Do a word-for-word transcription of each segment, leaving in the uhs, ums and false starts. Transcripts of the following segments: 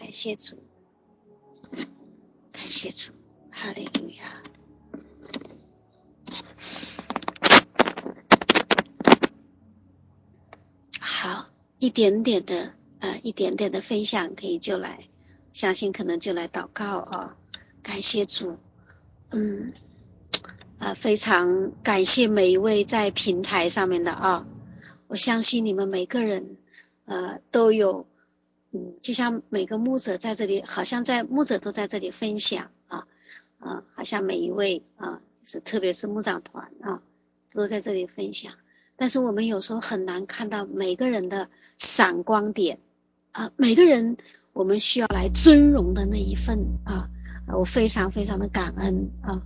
感谢主，感谢主，哈利路亚。好，一点点的呃，一点点的分享可以就来，相信可能就来祷告啊，感谢主，嗯，啊，非常感谢每一位在平台上面的啊，我相信你们每个人呃都有，嗯，就像每个牧者在这里，好像在牧者都在这里分享啊啊，好像每一位啊，就是特别是牧长团啊，都在这里分享。但是我们有时候很难看到每个人的闪光点啊，每个人我们需要来尊荣的那一份啊，我非常非常的感恩啊，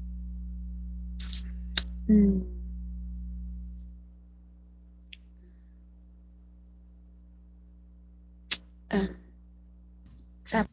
嗯嗯，在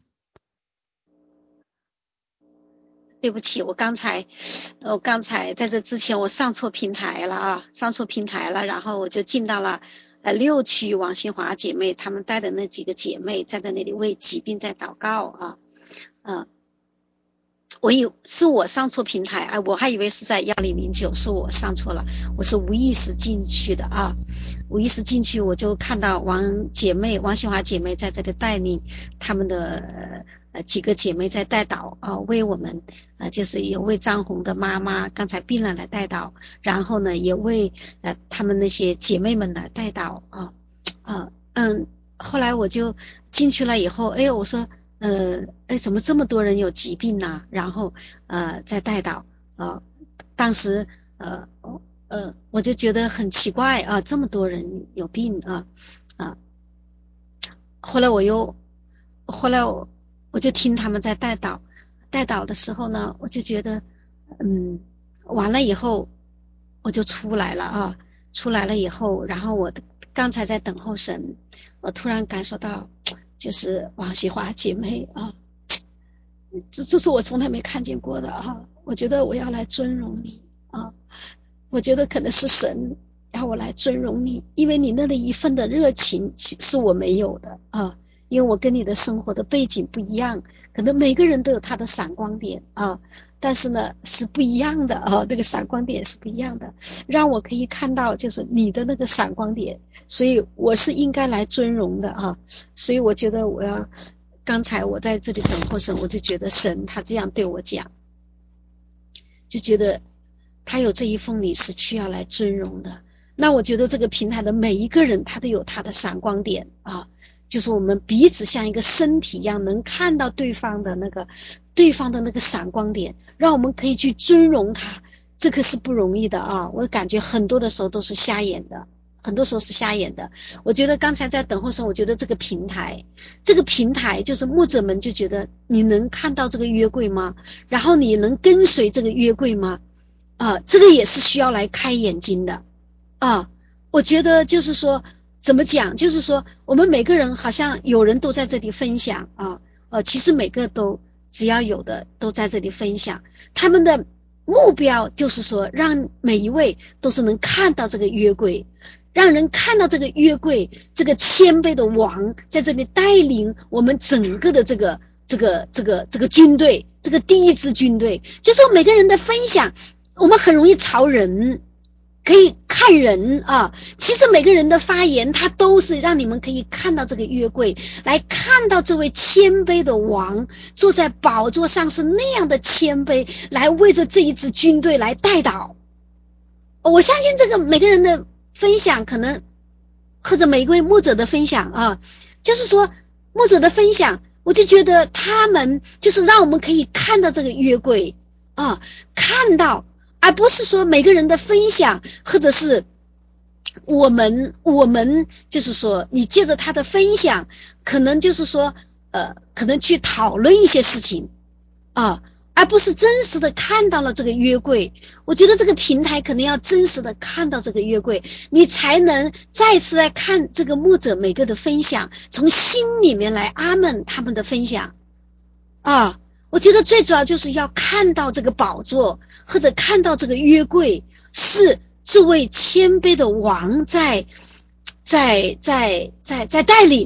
对不起，我刚才我刚才在这之前我上错平台了啊，上错平台了，然后我就进到了呃六区王新华姐妹她们带的那几个姐妹站在那里为疾病在祷告啊，嗯、呃。我以是我上错平台啊，我还以为是在一零零九，是我上错了，我是无意识进去的啊，无意识进去我就看到王姐妹王新华姐妹在这里带领他们的呃几个姐妹在带祷啊，为我们呃就是也为张红的妈妈刚才病了来带祷，然后呢也为呃他们那些姐妹们来带祷啊啊嗯，后来我就进去了以后，哎我说呃，哎，怎么这么多人有疾病呢、啊？然后呃，在带祷，呃，当时呃呃，我就觉得很奇怪啊，这么多人有病啊啊！后来我又，后来我我就听他们在带祷，带祷的时候呢，我就觉得，嗯，完了以后我就出来了啊，出来了以后，然后我刚才在等候神，我突然感受到。就是王喜华姐妹啊，这这是我从来没看见过的啊！我觉得我要来尊荣你啊，我觉得可能是神让我来尊荣你，因为你那的一份的热情是我没有的啊，因为我跟你的生活的背景不一样，可能每个人都有他的闪光点啊，但是呢是不一样的啊，那个闪光点是不一样的，让我可以看到就是你的那个闪光点，所以我是应该来尊荣的啊，所以我觉得我要。刚才我在这里等候神，我就觉得神他这样对我讲，就觉得他有这一份礼是需要来尊荣的。那我觉得这个平台的每一个人他都有他的闪光点啊，就是我们彼此像一个身体一样，能看到对方的那个对方的那个闪光点，让我们可以去尊荣他，这个是不容易的啊。我感觉很多的时候都是瞎眼的。很多时候是瞎眼的，我觉得刚才在等候时，我觉得这个平台，这个平台就是牧者们就觉得你能看到这个约柜吗？然后你能跟随这个约柜吗？啊，这个也是需要来开眼睛的啊。我觉得就是说，怎么讲？就是说，我们每个人好像有人都在这里分享啊，呃，其实每个都只要有的都在这里分享，他们的目标就是说，让每一位都是能看到这个约柜。让人看到这个约柜，这个谦卑的王在这里带领我们整个的这个这个这个这个军队，这个第一支军队。就说每个人的分享，我们很容易朝人，可以看人啊。其实每个人的发言，他都是让你们可以看到这个约柜，来看到这位谦卑的王坐在宝座上是那样的谦卑，来为着这一支军队来带导。我相信这个每个人的分享可能或者每一位牧者的分享啊，就是说牧者的分享，我就觉得他们就是让我们可以看到这个约柜啊，看到，而不是说每个人的分享，或者是我们我们就是说你借着他的分享，可能就是说呃，可能去讨论一些事情啊。而不是真实的看到了这个约柜，我觉得这个平台可能要真实的看到这个约柜，你才能再次来看这个牧者每个的分享，从心里面来阿们他们的分享啊。我觉得最主要就是要看到这个宝座，或者看到这个约柜是这位谦卑的王在在在在在带领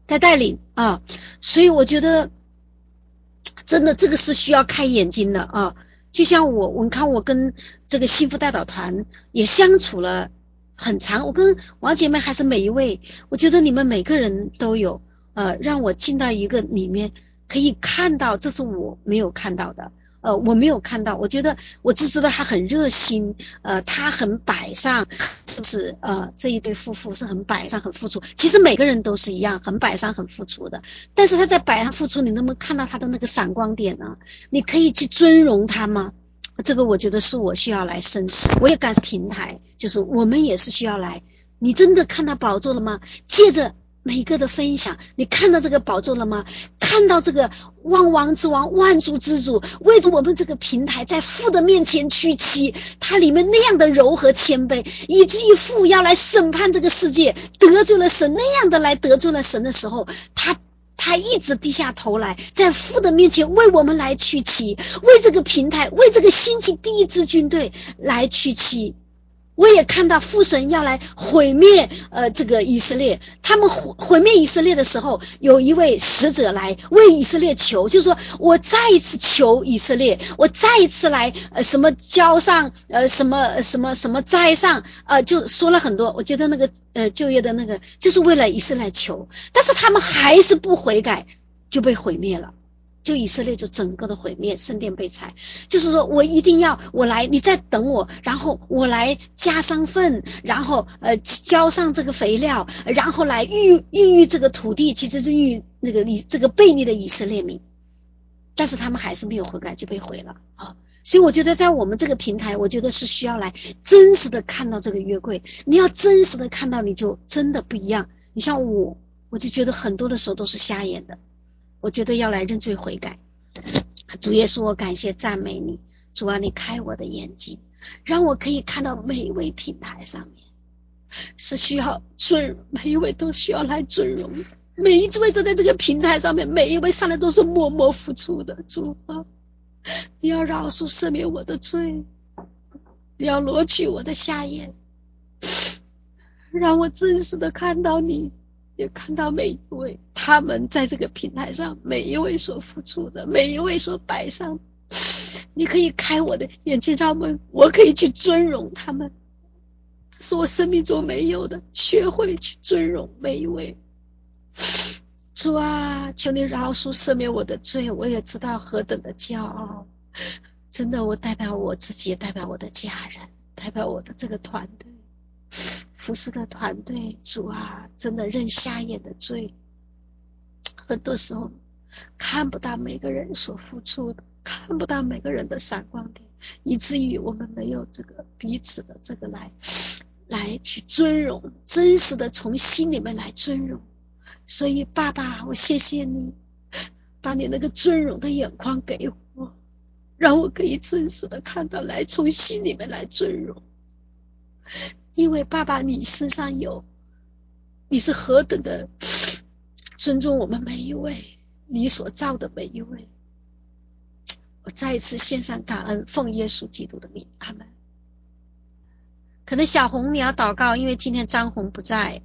在带领啊，所以我觉得真的这个是需要开眼睛的啊。就像我，我看我跟这个幸福代祷团也相处了很长，我跟王姐妹还是每一位，我觉得你们每个人都有呃让我进到一个里面，可以看到这是我没有看到的。呃，我没有看到，我觉得我只知道他很热心，呃，他很摆上，是不是？呃，这一对夫妇是很摆上、很付出。其实每个人都是一样，很摆上、很付出的。但是他在摆上付出，你能不能看到他的那个闪光点呢？你可以去尊荣他吗？这个我觉得是我需要来深思。我也感谢平台，就是我们也是需要来。你真的看到宝座了吗？借着每一个的分享，你看到这个宝座了吗？看到这个万王之王、万主之主为着我们这个平台在父的面前屈膝，他里面那样的柔和谦卑，以至于父要来审判这个世界，得罪了神，那样的来得罪了神的时候，他他一直低下头来，在父的面前为我们来屈膝，为这个平台，为这个兴起第一支军队来屈膝。我也看到父神要来毁灭呃这个以色列，他们毁毁灭以色列的时候，有一位使者来为以色列求，就是说我再一次求以色列，我再一次来呃什么交上呃什么什么什么栽上呃就说了很多，我觉得那个呃就业的那个就是为了以色列求，但是他们还是不悔改，就被毁灭了。就以色列就整个的毁灭，圣殿被拆，就是说我一定要我来，你再等我，然后我来加上粪，然后呃浇上这个肥料，然后来孕孕育这个土地，其实是孕育那个以这个悖逆的以色列民，但是他们还是没有悔改就被毁了啊。所以我觉得在我们这个平台，我觉得是需要来真实的看到这个约柜，你要真实的看到，你就真的不一样。你像我，我就觉得很多的时候都是瞎眼的。我觉得要来认罪悔改。主耶稣，我感谢赞美你，主啊，你开我的眼睛，让我可以看到每一位平台上面是需要尊，每一位都需要来尊荣的，每一位都在这个平台上面，每一位上来都是默默付出的。主啊，你要饶恕赦免我的罪，你要挪去我的瞎眼，让我真实的看到你，也看到每一位他们在这个平台上每一位所付出的，每一位所摆上的，你可以开我的眼睛，让我们我可以去尊荣他们，这是我生命中没有的，学会去尊荣每一位。主啊，求你饶恕赦免我的罪，我也知道何等的骄傲，真的，我代表我自己，也代表我的家人，代表我的这个团队服侍的团队。主啊，真的认瞎眼的罪，很多时候看不到每个人所付出的，看不到每个人的闪光点，以至于我们没有这个彼此的这个来来去尊荣，真实的从心里面来尊荣。所以爸爸，我谢谢你把你那个尊荣的眼光给我，让我可以真实的看到，来从心里面来尊荣。因为爸爸你身上有，你是何等的尊重我们每一位，你所造的每一位。我再一次献上感恩，奉耶稣基督的名，阿们。可能小红你要祷告，因为今天张红不在。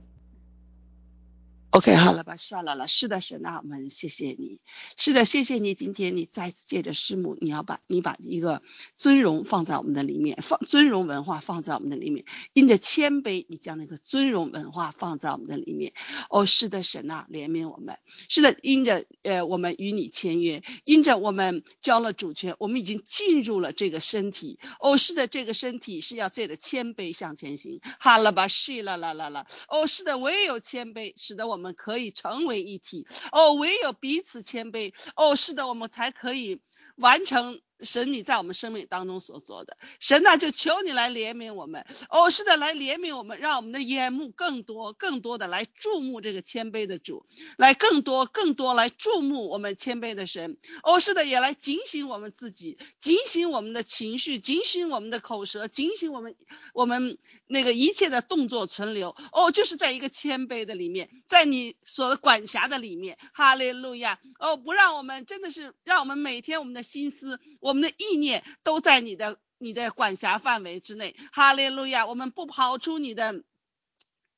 OK， 好了吧，下来了。是的，神啊，我们谢谢你。是的，谢谢你，今天你再次借着师母，你要把你把一个尊荣放在我们的里面，放尊荣文化放在我们的里面，因着谦卑，你将那个尊荣文化放在我们的里面。哦，是的，神啊，怜悯我们。是的，因着呃，我们与你签约，因着我们交了主权，我们已经进入了这个身体。哦，是的，这个身体是要借着谦卑向前行。哈了吧，是啦啦啦啦。哦，是的，唯有谦卑，使得我们可以成为一体。哦，唯有彼此谦卑。哦，是的，我们才可以完成神你在我们生命当中所做的。神啊，就求你来怜悯我们。哦，是的，来怜悯我们，让我们的眼目更多更多的来注目这个谦卑的主，来更多更多来注目我们谦卑的神。哦，是的，也来警醒我们自己，警醒我们的情绪，警醒我们的口舌，警醒我们我们那个一切的动作存留。哦，就是在一个谦卑的里面，在你所管辖的里面。哈利路亚。哦，不让我们真的是让我们每天我们的心思我们的意念都在你的你的管辖范围之内。哈利路亚。我们不跑出你的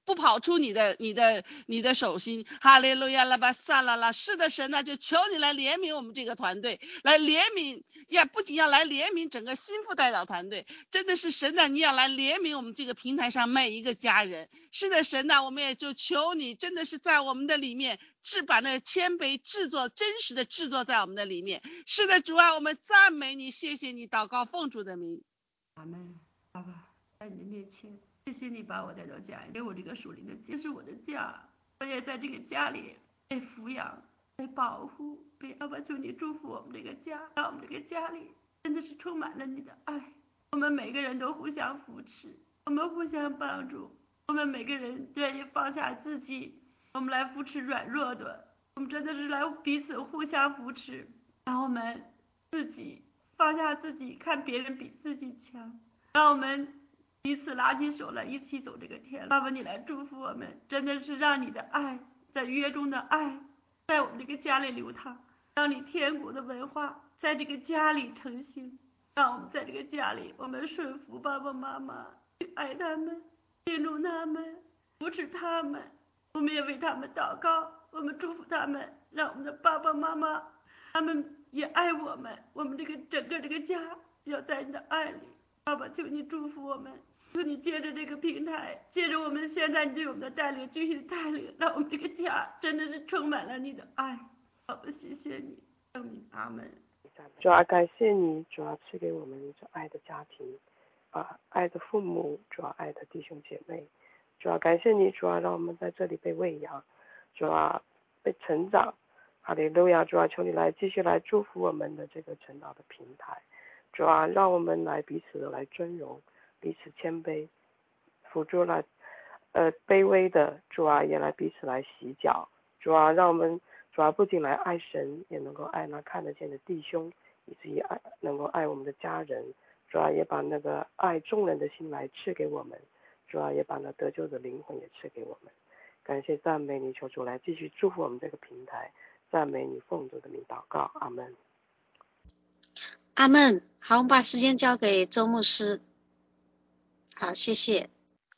不跑出你的你的你的手心。哈利路亚拉巴萨拉拉，是的神呢，就求你来怜悯我们这个团队，来怜悯呀，不仅要来怜悯整个心腹代祷团队，真的是神呢，你要来怜悯我们这个平台上每一个家人。是的神呢，我们也就求你真的是在我们的里面制把那谦卑制作真实的制作在我们的里面。是的主啊，我们赞美你，谢谢你，祷告奉主的名。 阿门。爸爸，在你面前，谢谢你把我带到家里，给我这个属灵的家，这是我的家，我也在这个家里被抚养、被保护、被爸爸，求你祝福我们这个家，让我们这个家里真的是充满了你的爱。我们每个人都互相扶持，我们互相帮助，我们每个人愿意放下自己，我们来扶持软弱的，我们真的是来彼此互相扶持，让我们自己放下自己，看别人比自己强，让我们彼此拉起手来一起走这个天路。爸爸，你来祝福我们，真的是让你的爱，在约中的爱在我们这个家里流淌，让你天国的文化在这个家里成型，让我们在这个家里，我们顺服爸爸妈妈，去爱他们，敬重他们，扶持他们，我们也为他们祷告，我们祝福他们，让我们的爸爸妈妈他们也爱我们，我们这个整个这个家要在你的爱里。爸爸，求你祝福我们，求你借着这个平台，借着我们现在你对我们的带领，继续带领，让我们这个家真的是充满了你的爱。爸爸，谢谢你，圣名阿门。 主啊，感谢你，主啊赐给我们一个爱的家庭，啊，爱的父母，主啊爱的弟兄姐妹，主啊感谢你，主啊让我们在这里被喂养，主啊被成长。哈利路亚，主啊求你来继续来祝福我们的这个成长的平台，主啊让我们来彼此的来尊荣，彼此谦卑，辅助来呃卑微的主啊也来彼此来洗脚，主啊让我们主啊不仅来爱神，也能够爱那看得见的弟兄，以至于爱能够爱我们的家人，主啊也把那个爱众人的心来赐给我们，主啊也把那得救的灵魂也赐给我们。感谢赞美你，求主来继续祝福我们这个平台，赞美你，奉主的名祷告，阿门。 阿门。好，我们把时间交给周牧师。好，谢谢。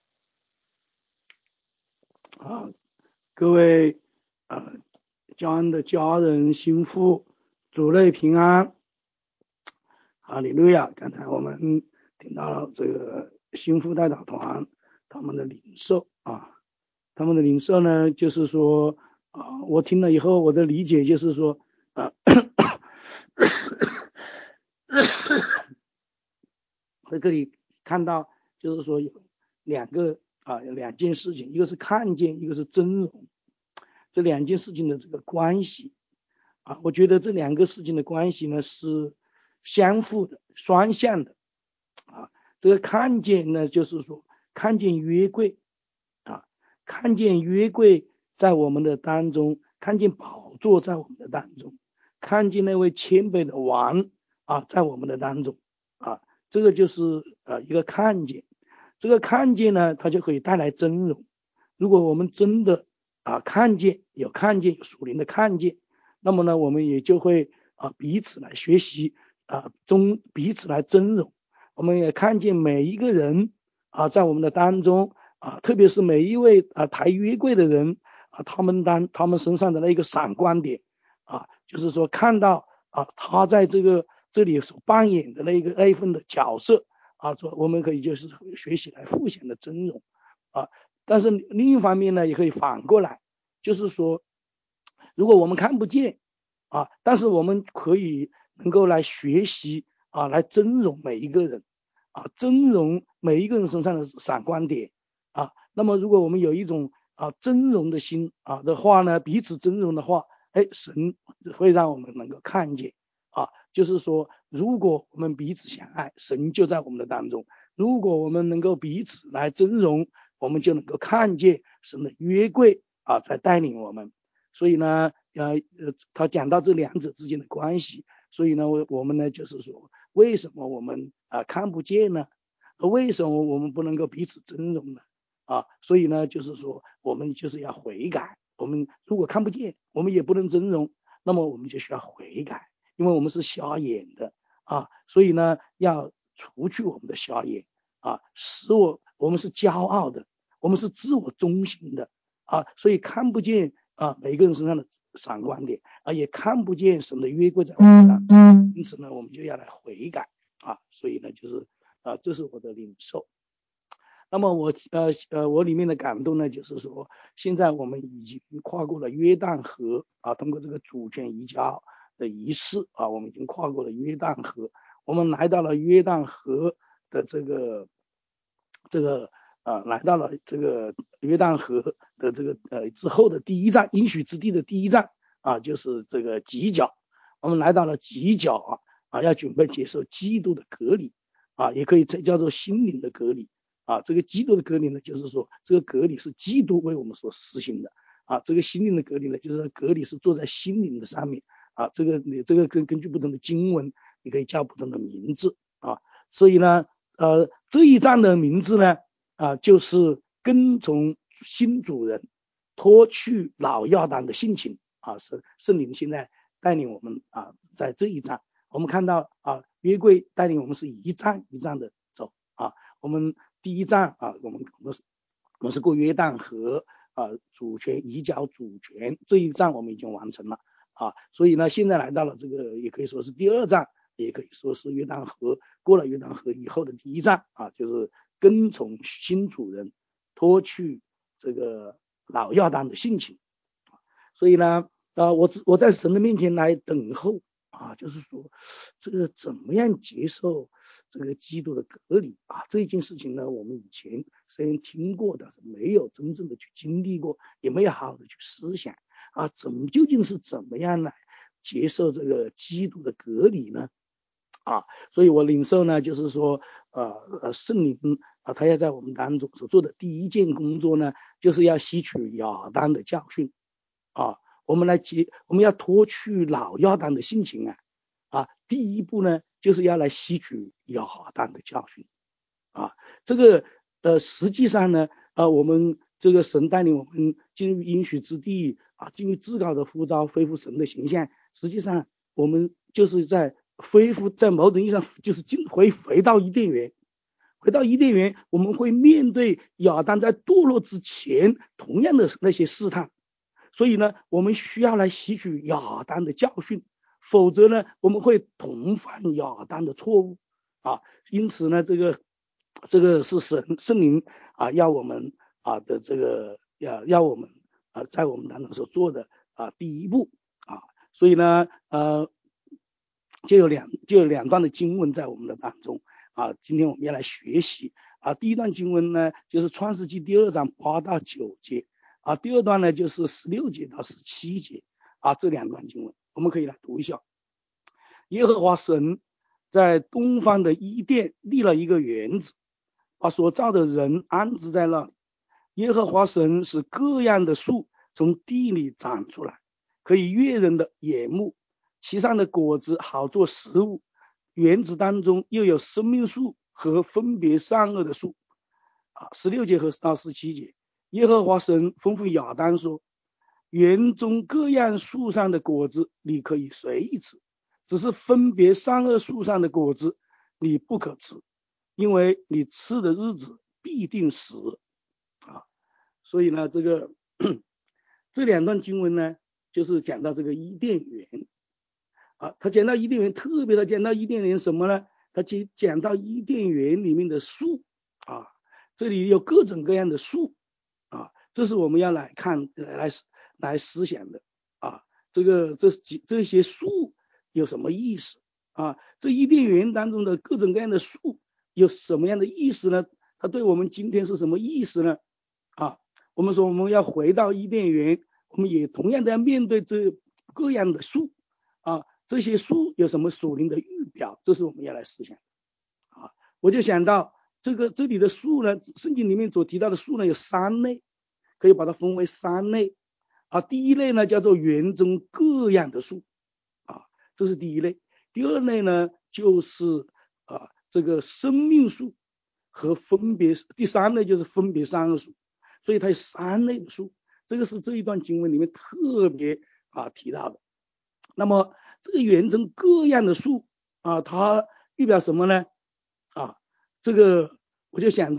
啊，各位啊，家恩的家人、心腹、主内平安。哈利路亚！刚才我们听到了这个心腹代祷团他们的领受啊，他们的领受呢，就是说啊，我听了以后，我的理解就是说啊，在这里看到就是说有两个啊，有两件事情，一个是看见，一个是真容，这两件事情的这个关系啊，我觉得这两个事情的关系呢是相互的、双向的啊。这个看见呢，就是说看见约柜啊，看见约柜在我们的当中，看见宝座在我们的当中，看见那位谦卑的王啊在我们的当中啊，这个就是呃一个看见。这个看见呢，它就可以带来真容。如果我们真的啊看见，有看见，有属灵的看见，那么呢，我们也就会啊彼此来学习啊，中彼此来真容。我们也看见每一个人啊在我们的当中啊，特别是每一位啊抬约柜的人啊，他们当他们身上的那个闪光点啊，就是说看到啊他在这个这里所扮演的那个那一份的角色。啊，说我们可以就是学习来复显的真容啊，但是另一方面呢，也可以反过来，就是说，如果我们看不见啊，但是我们可以能够来学习啊，来真容每一个人啊，真容每一个人身上的闪光点啊。那么，如果我们有一种啊真容的心啊的话呢，彼此真容的话，哎，神会让我们能够看见啊。就是说，如果我们彼此相爱，神就在我们的当中；如果我们能够彼此来真容，我们就能够看见神的约柜啊在带领我们。所以呢，呃呃，他讲到这两者之间的关系，所以呢，我我们呢就是说，为什么我们啊看不见呢？为什么我们不能够彼此真容呢？啊，所以呢，就是说，我们就是要悔改。我们如果看不见，我们也不能真容，那么我们就需要悔改。因为我们是瞎眼的啊，所以呢要除去我们的瞎眼啊，使我我们是骄傲的， 我们是自我中心的啊，所以看不见啊每个人身上的闪光点啊，也看不见神的约柜在我们身上，因此呢，我们就要来悔改啊，所以呢，就是啊，这是我的领受。那么我呃呃我里面的感动呢，就是说现在我们已经跨过了约旦河啊，通过这个主权移交的仪式啊，我们已经跨过了约旦河，我们来到了约旦河的这个这个啊，来到了这个约旦河的这个呃之后的第一站，应许之地的第一站啊，就是这个吉甲，我们来到了吉甲啊啊，要准备接受基督的隔离啊，也可以叫做心灵的隔离。啊，这个基督的隔离呢，就是说这个隔离是基督为我们所实行的啊。这个心灵的隔离呢，就是隔离是坐在心灵的上面啊。这个你这个根根据不同的经文，你可以叫不同的名字啊。所以呢，呃，这一站的名字呢啊，就是跟从新主人，脱去老亚当的性情啊。是圣灵现在带领我们啊，在这一站，我们看到啊，约柜带领我们是一站一站的走啊，我们。第一站啊，我们我们是我们是过约旦河啊，主权移交主权这一站我们已经完成了啊，所以呢，现在来到了这个也可以说是第二站，也可以说是约旦河过了约旦河以后的第一站啊，就是跟从新主人，脱去这个老亚当的性情，所以呢，啊，我我在神的面前来等候。啊，就是说，这个怎么样接受这个基督的隔离啊？这件事情呢，我们以前虽然听过，但是没有真正的去经历过，也没有好好的去思想啊，怎么究竟是怎么样来接受这个基督的隔离呢？啊，所以我领受呢，就是说，呃呃，圣灵啊，他要在我们当中所做的第一件工作呢，就是要吸取亚当的教训啊。我们来接，我们要脱去老亚当的性情啊啊！第一步呢，就是要来吸取亚当的教训啊。这个呃，实际上呢，呃，我们这个神带领我们进入应许之地啊，进入至高的呼召，恢复神的形象。实际上，我们就是在恢复，在某种意义上就是进回回到伊甸园。回到伊甸园，我们会面对亚当在堕落之前同样的那些试探。所以呢，我们需要来吸取亚当的教训，否则呢，我们会同犯亚当的错误啊。因此呢，这个这个是神圣灵啊，要我们啊的这个要要我们啊在我们当中所做的啊第一步啊。所以呢，呃，就有两就有两段的经文在我们的当中啊。今天我们要来学习啊，第一段经文呢，就是创世纪第二章八到九节。啊，第二段呢就是十六节到十七节啊，这两段经文我们可以来读一下。耶和华神在东方的伊甸立了一个园子，把所造的人安置在那里。耶和华神使各样的树从地里长出来，可以悦人的眼目，其上的果子好做食物。园子当中又有生命树和分别善恶的树。啊，十六节和到十七节。耶和华神吩咐亚当说，园中各样树上的果子你可以随意吃，只是分别善恶树上的果子你不可吃，因为你吃的日子必定死啊。所以呢，这个这两段经文呢，就是讲到这个伊甸园啊，他讲到伊甸园，特别的讲到伊甸园什么呢？他讲到伊甸园里面的树啊，这里有各种各样的树啊，这是我们要来看来来思想的啊。这个这这些树有什么意思啊？这伊甸园当中的各种各样的树有什么样的意思呢？它对我们今天是什么意思呢？啊，我们说我们要回到伊甸园，我们也同样的要面对这各样的树啊，这些树有什么属灵的预表？这是我们要来思想啊。我就想到这个这里的树呢，圣经里面所提到的树呢有三类，可以把它分为三类啊。第一类呢叫做园中各样的树啊，这是第一类。第二类呢就是啊这个生命树和分别，第三类就是分别善恶树。所以它有三类的树，这个是这一段经文里面特别啊提到的。那么这个园中各样的树啊，它预表什么呢？啊，这个我就想到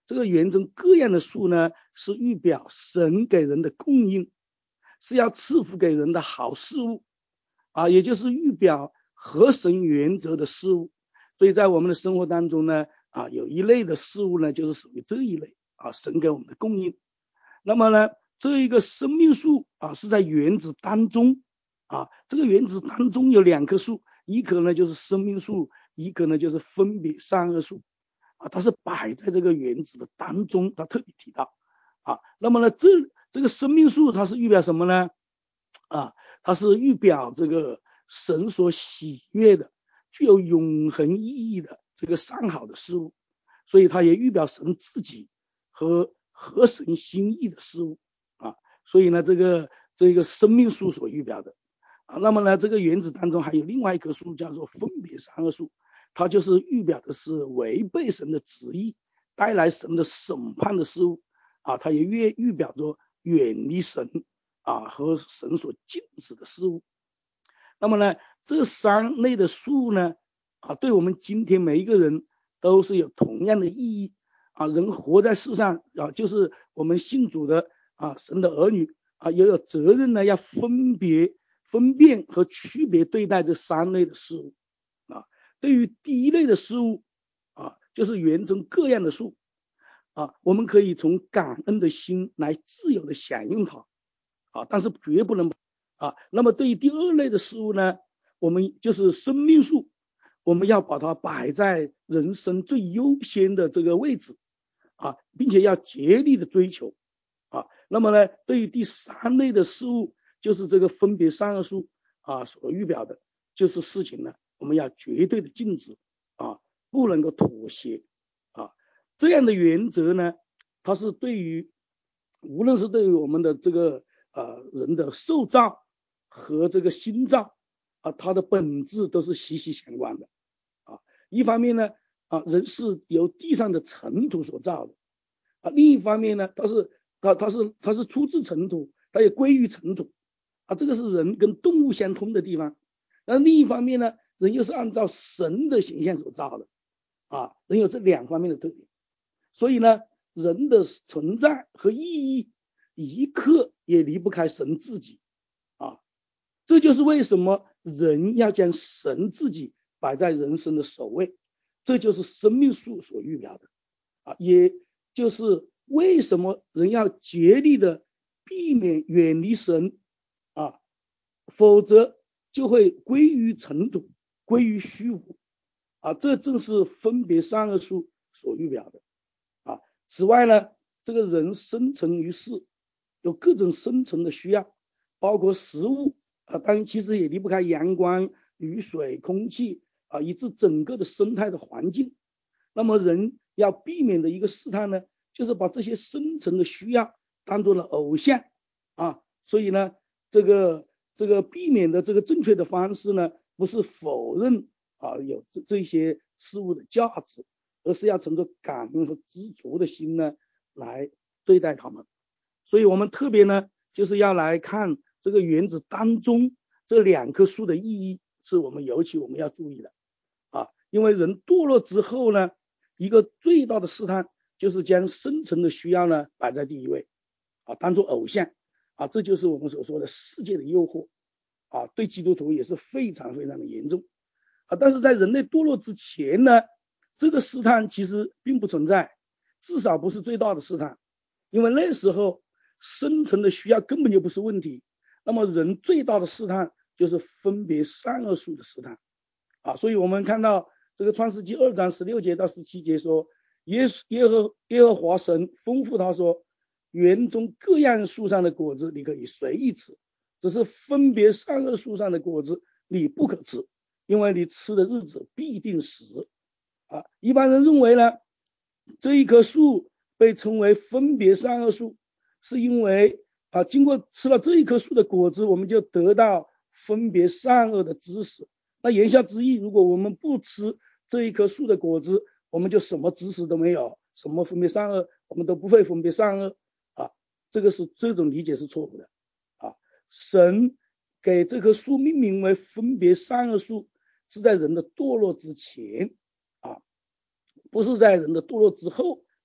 这个园中各样的树呢，是预表神给人的供应，是要赐福给人的好事物啊，也就是预表合神原则的事物。所以在我们的生活当中呢，啊，有一类的事物呢，就是属于这一类啊，神给我们的供应。那么呢，这一个生命树啊，是在园子当中啊，这个园子当中有两棵树，一棵呢就是生命树，一棵呢就是分别善恶树啊，它是摆在这个园子的当中，它特别提到啊。那么呢，这这个生命树它是预表什么呢？啊，它是预表这个神所喜悦的、具有永恒意义的这个上好的事物，所以它也预表神自己和合神心意的事物啊。所以呢，这个这个生命树所预表的啊，那么呢，这个园子当中还有另外一棵树叫做分别善恶树，它就是预表的是违背神的旨意，带来神的审判的事物啊，它也预预表着远离神啊和神所禁止的事物。那么呢，这三类的树呢啊，对我们今天每一个人都是有同样的意义啊。人活在世上啊，就是我们信主的啊，神的儿女啊，也有责任呢，要分别分辨和区别对待这三类的事物啊。对于第一类的事物啊，就是园中各样的树啊，我们可以从感恩的心来自由的享用它啊，但是绝不能啊。那么对于第二类的事物呢，我们就是生命树，我们要把它摆在人生最优先的这个位置啊，并且要竭力的追求啊。那么呢，对于第三类的事物，就是这个分别善恶树啊所预表的，就是事情呢，我们要绝对的禁止啊，不能够妥协啊。这样的原则呢，它是对于无论是对于我们的这个呃人的受造和这个心造啊，它的本质都是息息相关的啊。一方面呢啊，人是由地上的尘土所造的啊，另一方面呢，它是它它是它是出自尘土，它也归于尘土啊，这个是人跟动物相通的地方。那另一方面呢，人又是按照神的形象所造的啊，人有这两方面的特点。所以呢，人的存在和意义一刻也离不开神自己啊。这就是为什么人要将神自己摆在人生的首位，这就是生命树所预表的啊，也就是为什么人要竭力的避免远离神啊，否则就会归于尘土，归于虚无啊。这正是分别善恶树所预表的啊。此外呢，这个人生存于世，有各种生存的需要，包括食物啊，当然其实也离不开阳光、雨水、空气啊，以致整个的生态的环境。那么人要避免的一个试探呢，就是把这些生存的需要当做了偶像啊。所以呢，这个这个避免的这个正确的方式呢，不是否认啊有这这些事物的价值，而是要存着感恩和知足的心呢来对待他们。所以我们特别呢，就是要来看这个园子当中这两棵树的意义，是我们尤其我们要注意的啊。因为人堕落之后呢，一个最大的试探就是将生存的需要呢摆在第一位啊，当作偶像啊，这就是我们所说的世界的诱惑啊，对基督徒也是非常非常的严重啊。但是在人类堕落之前呢，这个试探其实并不存在，至少不是最大的试探，因为那时候生存的需要根本就不是问题。那么人最大的试探就是分别善恶树的试探啊。所以我们看到这个创世纪二章十六节到十七节说，耶耶和耶和华神吩咐他说，园中各样树上的果子你可以随意吃，只是分别善恶树上的果子你不可吃，因为你吃的日子必定死啊。一般人认为呢，这一棵树被称为分别善恶树，是因为啊，经过吃了这一棵树的果子，我们就得到分别善恶的知识。那言下之意，如果我们不吃这一棵树的果子，我们就什么知识都没有，什么分别善恶，我们都不会分别善恶啊。这个是这种理解是错误的啊。神给这棵树命名为分别善恶树，是在人的堕落之前啊，不是在人的堕落之后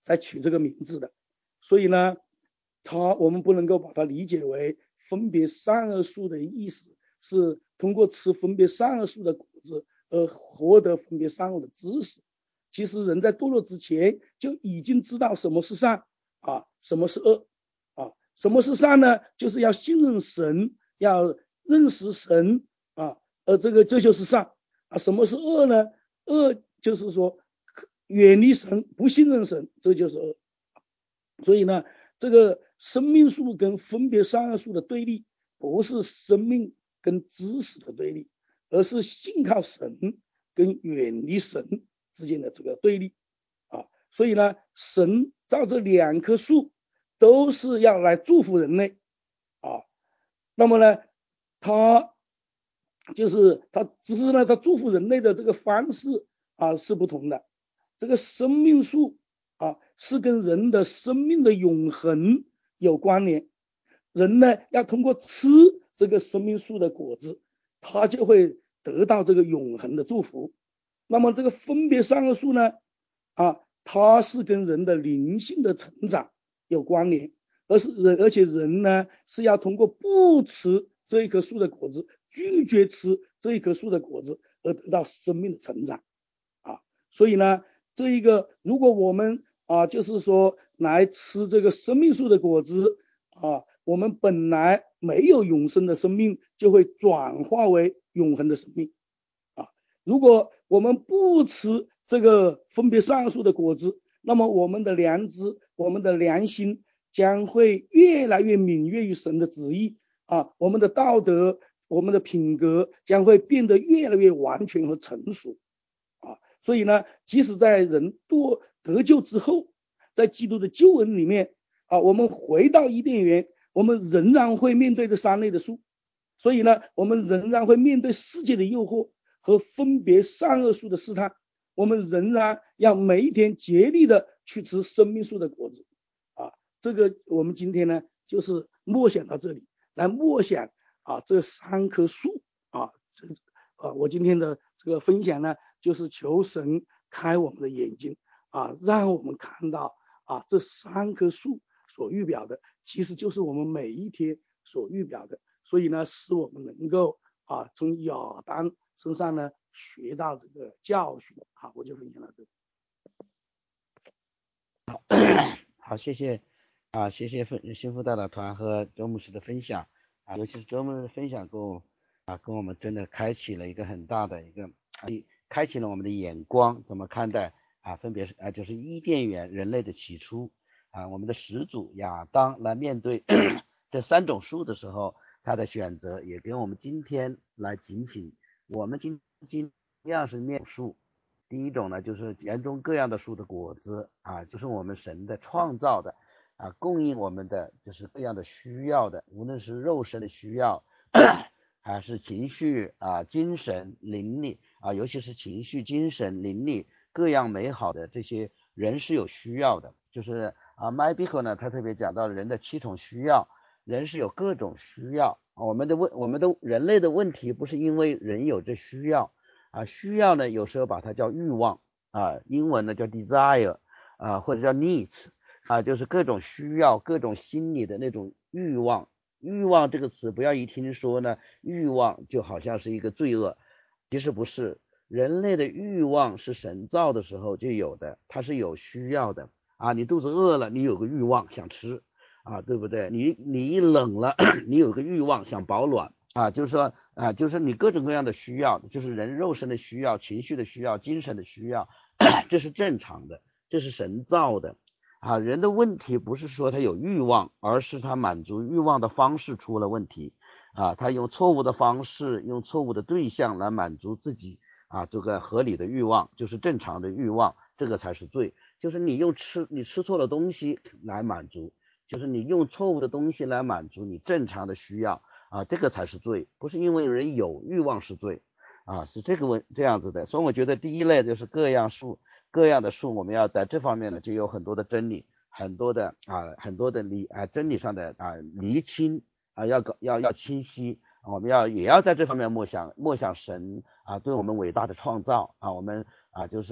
才取这个名字的。所以呢，它我们不能够把它理解为分别善恶树的意思是通过吃分别善恶树的果子而获得分别善恶的知识。其实人在堕落之前就已经知道什么是善啊，什么是恶啊。什么是善呢？就是要信任神，要认识神啊，而这个这就是善啊。什么是恶呢？恶就是说远离神，不信任神，这就是恶。所以呢，这个生命树跟分别善恶树的对立，不是生命跟知识的对立，而是信靠神跟远离神之间的这个对立啊。所以呢，神造这两棵树都是要来祝福人类啊。那么呢，他就是他只是呢，他祝福人类的这个方式啊是不同的。这个生命树啊是跟人的生命的永恒有关联，人呢要通过吃这个生命树的果子，他就会得到这个永恒的祝福。那么这个分别善恶树呢啊，它是跟人的灵性的成长有关联，而是人而且人呢是要通过不吃这一棵树的果子，拒绝吃这一棵树的果子而得到生命的成长啊。所以呢，这一个如果我们啊就是说来吃这个生命树的果子啊，我们本来没有永生的生命就会转化为永恒的生命啊。如果我们不吃这个分别善恶树的果子，那么我们的良知，我们的良心将会越来越敏锐于神的旨意啊，我们的道德，我们的品格将会变得越来越完全和成熟啊。所以呢，即使在人堕得救之后，在基督的救恩里面啊，我们回到伊甸园，我们仍然会面对这三类的树。所以呢，我们仍然会面对世界的诱惑和分别善恶树的试探，我们仍然要每一天竭力的去吃生命树的果子啊。这个我们今天呢就是默想到这里，来默想啊这三棵树啊。这啊我今天的这个分享呢，就是求神开我们的眼睛啊，让我们看到啊这三棵树所预表的其实就是我们每一天所预表的。所以呢，使我们能够啊从亚当身上呢学到这个教训。好，我就分享到这里。 好，谢谢啊，谢谢分幸福大导团和周牧师的分享啊，尤其是周牧师的分享跟我啊跟我们真的开启了一个很大的一个，开启了我们的眼光，怎么看待啊？分别是啊就是伊甸园人类的起初啊，我们的始祖亚当来面对这三种树的时候，他的选择也跟我们今天来警醒，我们今今样是面树。第一种呢，就是园中各样的树的果子啊，就是我们神的创造的啊，供应我们的就是各样的需要的，无论是肉身的需要，还是情绪啊、精神、灵力啊，尤其是情绪、精神、灵力各样美好的这些人是有需要的。就是啊 ，My Bickle 呢，他特别讲到人的七种需要，人是有各种需要。我们的问，我们的人类的问题不是因为人有这需要。啊，需要呢，有时候把它叫欲望啊，英文呢叫 desire 啊，或者叫 needs 啊，就是各种需要，各种心理的那种欲望。欲望这个词，不要一听说呢，欲望就好像是一个罪恶，其实不是。人类的欲望是神造的时候就有的，它是有需要的啊。你肚子饿了，你有个欲望想吃啊，对不对？你你一冷了，你有个欲望想保暖。啊，就是说啊，就是你各种各样的需要，就是人肉身的需要、情绪的需要、精神的需要，这是正常的，这是神造的啊。人的问题不是说他有欲望，而是他满足欲望的方式出了问题啊。他用错误的方式，用错误的对象来满足自己啊，这个合理的欲望就是正常的欲望，这个才是罪。就是你用吃你吃错了东西来满足，就是你用错误的东西来满足你正常的需要。啊，这个才是罪，不是因为人有欲望是罪啊，是这个问这样子的。所以我觉得第一类就是各样树，各样的树，我们要在这方面呢就有很多的真理，很多的啊，很多的理啊真理上的啊厘清啊，要要要清晰，我们要也要在这方面默想默想神啊对我们伟大的创造啊，我们啊就是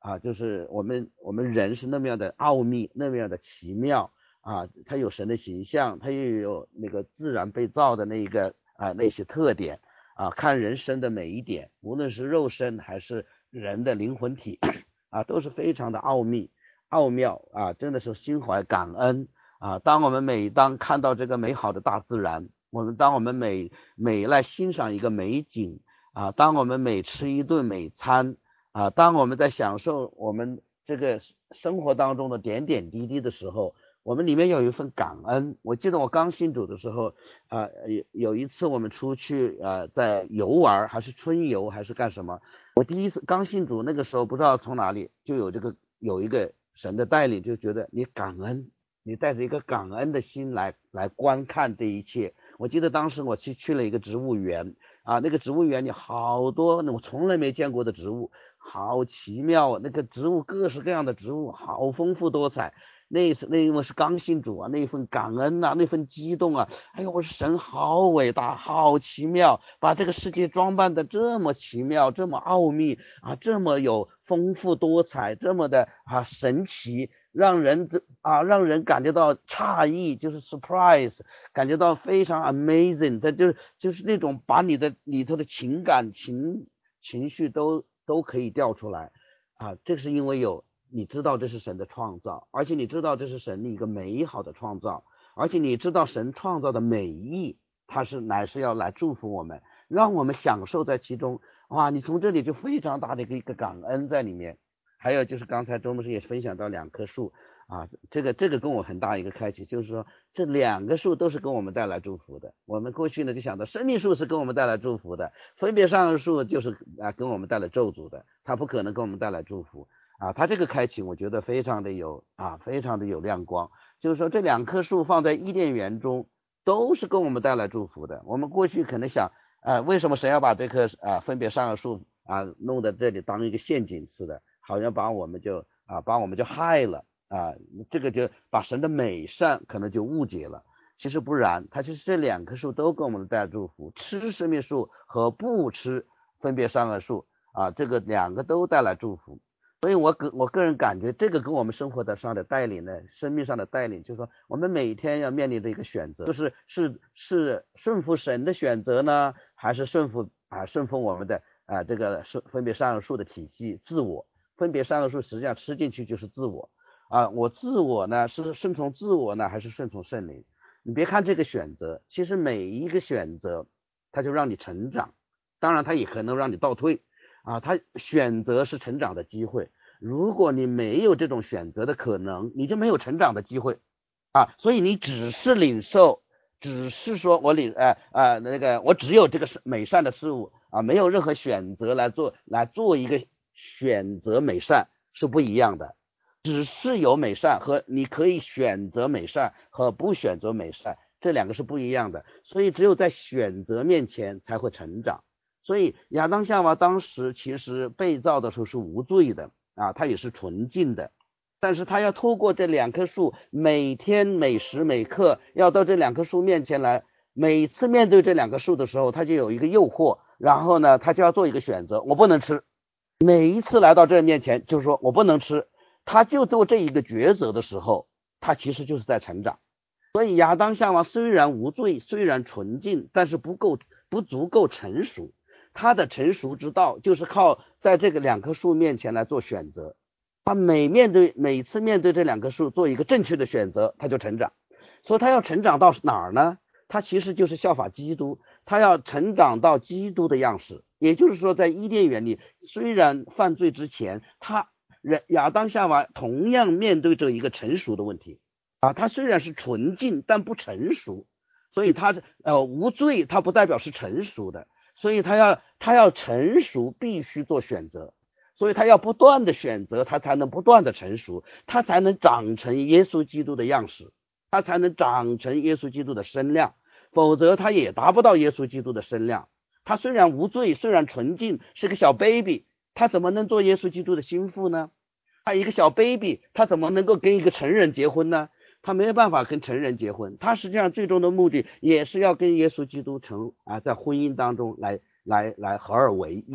啊，就是我们我们人是那么样的奥秘，那么样的奇妙啊，它有神的形象，它又有那个自然被造的那一个啊那些特点啊，看人生的每一点，无论是肉身还是人的灵魂体啊，都是非常的奥秘奥妙啊，真的是心怀感恩啊。当我们每当看到这个美好的大自然，我们当我们每每来欣赏一个美景啊，当我们每吃一顿美餐啊，当我们在享受我们这个生活当中的点点滴滴的时候，我们里面有一份感恩。我记得我刚信主的时候啊，有有一次我们出去呃在游玩，还是春游还是干什么，我第一次刚信主那个时候不知道从哪里就有这个有一个神的带领，就觉得你感恩，你带着一个感恩的心来来观看这一切。我记得当时我去去了一个植物园啊，那个植物园里好多我从来没见过的植物，好奇妙，那个植物各式各样的植物，好丰富多彩。那一次那因为是刚信主啊，那一份感恩啊，那份激动啊，哎呦，我说神好伟大，好奇妙，把这个世界装扮的这么奇妙，这么奥秘啊，这么有丰富多彩，这么的啊神奇，让人啊让人感觉到诧异，就是 surprise， 感觉到非常 amazing， 它就是就是那种把你的里头的情感情情绪都都可以调出来啊，这是因为有你知道这是神的创造，而且你知道这是神的一个美好的创造，而且你知道神创造的美意，它是乃是要来祝福我们，让我们享受在其中。哇，你从这里就非常大的一个一个感恩在里面。还有就是刚才周牧师也分享到两棵树啊，这个这个跟我很大一个开启，就是说这两个树都是给我们带来祝福的。我们过去呢就想到生命树是给我们带来祝福的，分别善恶树就是啊给我们带来咒诅的，它不可能给我们带来祝福啊。它这个开启我觉得非常的有啊，非常的有亮光，就是说这两棵树放在伊甸园中都是给我们带来祝福的。我们过去可能想啊，为什么神要把这棵啊分别善恶树啊弄在这里当一个陷阱似的，好像把我们就啊把我们就害了啊，这个就把神的美善可能就误解了。其实不然，它就是这两棵树都给我们带来祝福，吃生命树和不吃分别善恶树啊，这个两个都带来祝福。所以我个我个人感觉这个跟我们生活的上的带领呢，生命上的带领，就是说我们每天要面临的一个选择，就是是是顺服神的选择呢，还是顺服啊顺服我们的啊这个是分别善恶树的体系，自我分别善恶树实际上吃进去就是自我啊，我自我呢是顺从自我呢，还是顺从圣灵？你别看这个选择，其实每一个选择它就让你成长，当然它也可能让你倒退啊，它选择是成长的机会。如果你没有这种选择的可能，你就没有成长的机会啊。所以你只是领受，只是说我领呃呃那个我只有这个美善的事物啊，没有任何选择来做来做一个选择美善是不一样的。只是有美善和你可以选择美善和不选择美善，这两个是不一样的。所以只有在选择面前才会成长。所以亚当夏娃当时其实被造的时候是无罪的啊，他也是纯净的，但是他要透过这两棵树，每天每时每刻要到这两棵树面前来，每次面对这两棵树的时候，他就有一个诱惑，然后呢他就要做一个选择，我不能吃。每一次来到这面前就是说我不能吃，他就做这一个抉择的时候，他其实就是在成长。所以亚当夏娃虽然无罪，虽然纯净，但是不够不足够成熟。他的成熟之道就是靠在这个两棵树面前来做选择，他每面对每次面对这两棵树做一个正确的选择，他就成长。所以他要成长到哪儿呢？他其实就是效法基督，他要成长到基督的样式。也就是说在伊甸园里，虽然犯罪之前，他亚当夏娃同样面对着一个成熟的问题啊，他虽然是纯净但不成熟，所以他呃无罪，他不代表是成熟的。所以他要他要成熟，必须做选择，所以他要不断的选择，他才能不断的成熟，他才能长成耶稣基督的样式，他才能长成耶稣基督的身量，否则他也达不到耶稣基督的身量。他虽然无罪，虽然纯净，是个小 baby， 他怎么能做耶稣基督的心腹呢？他一个小 baby， 他怎么能够跟一个成人结婚呢？他没有办法跟成人结婚，他实际上最终的目的也是要跟耶稣基督成啊，在婚姻当中来来来合二为一，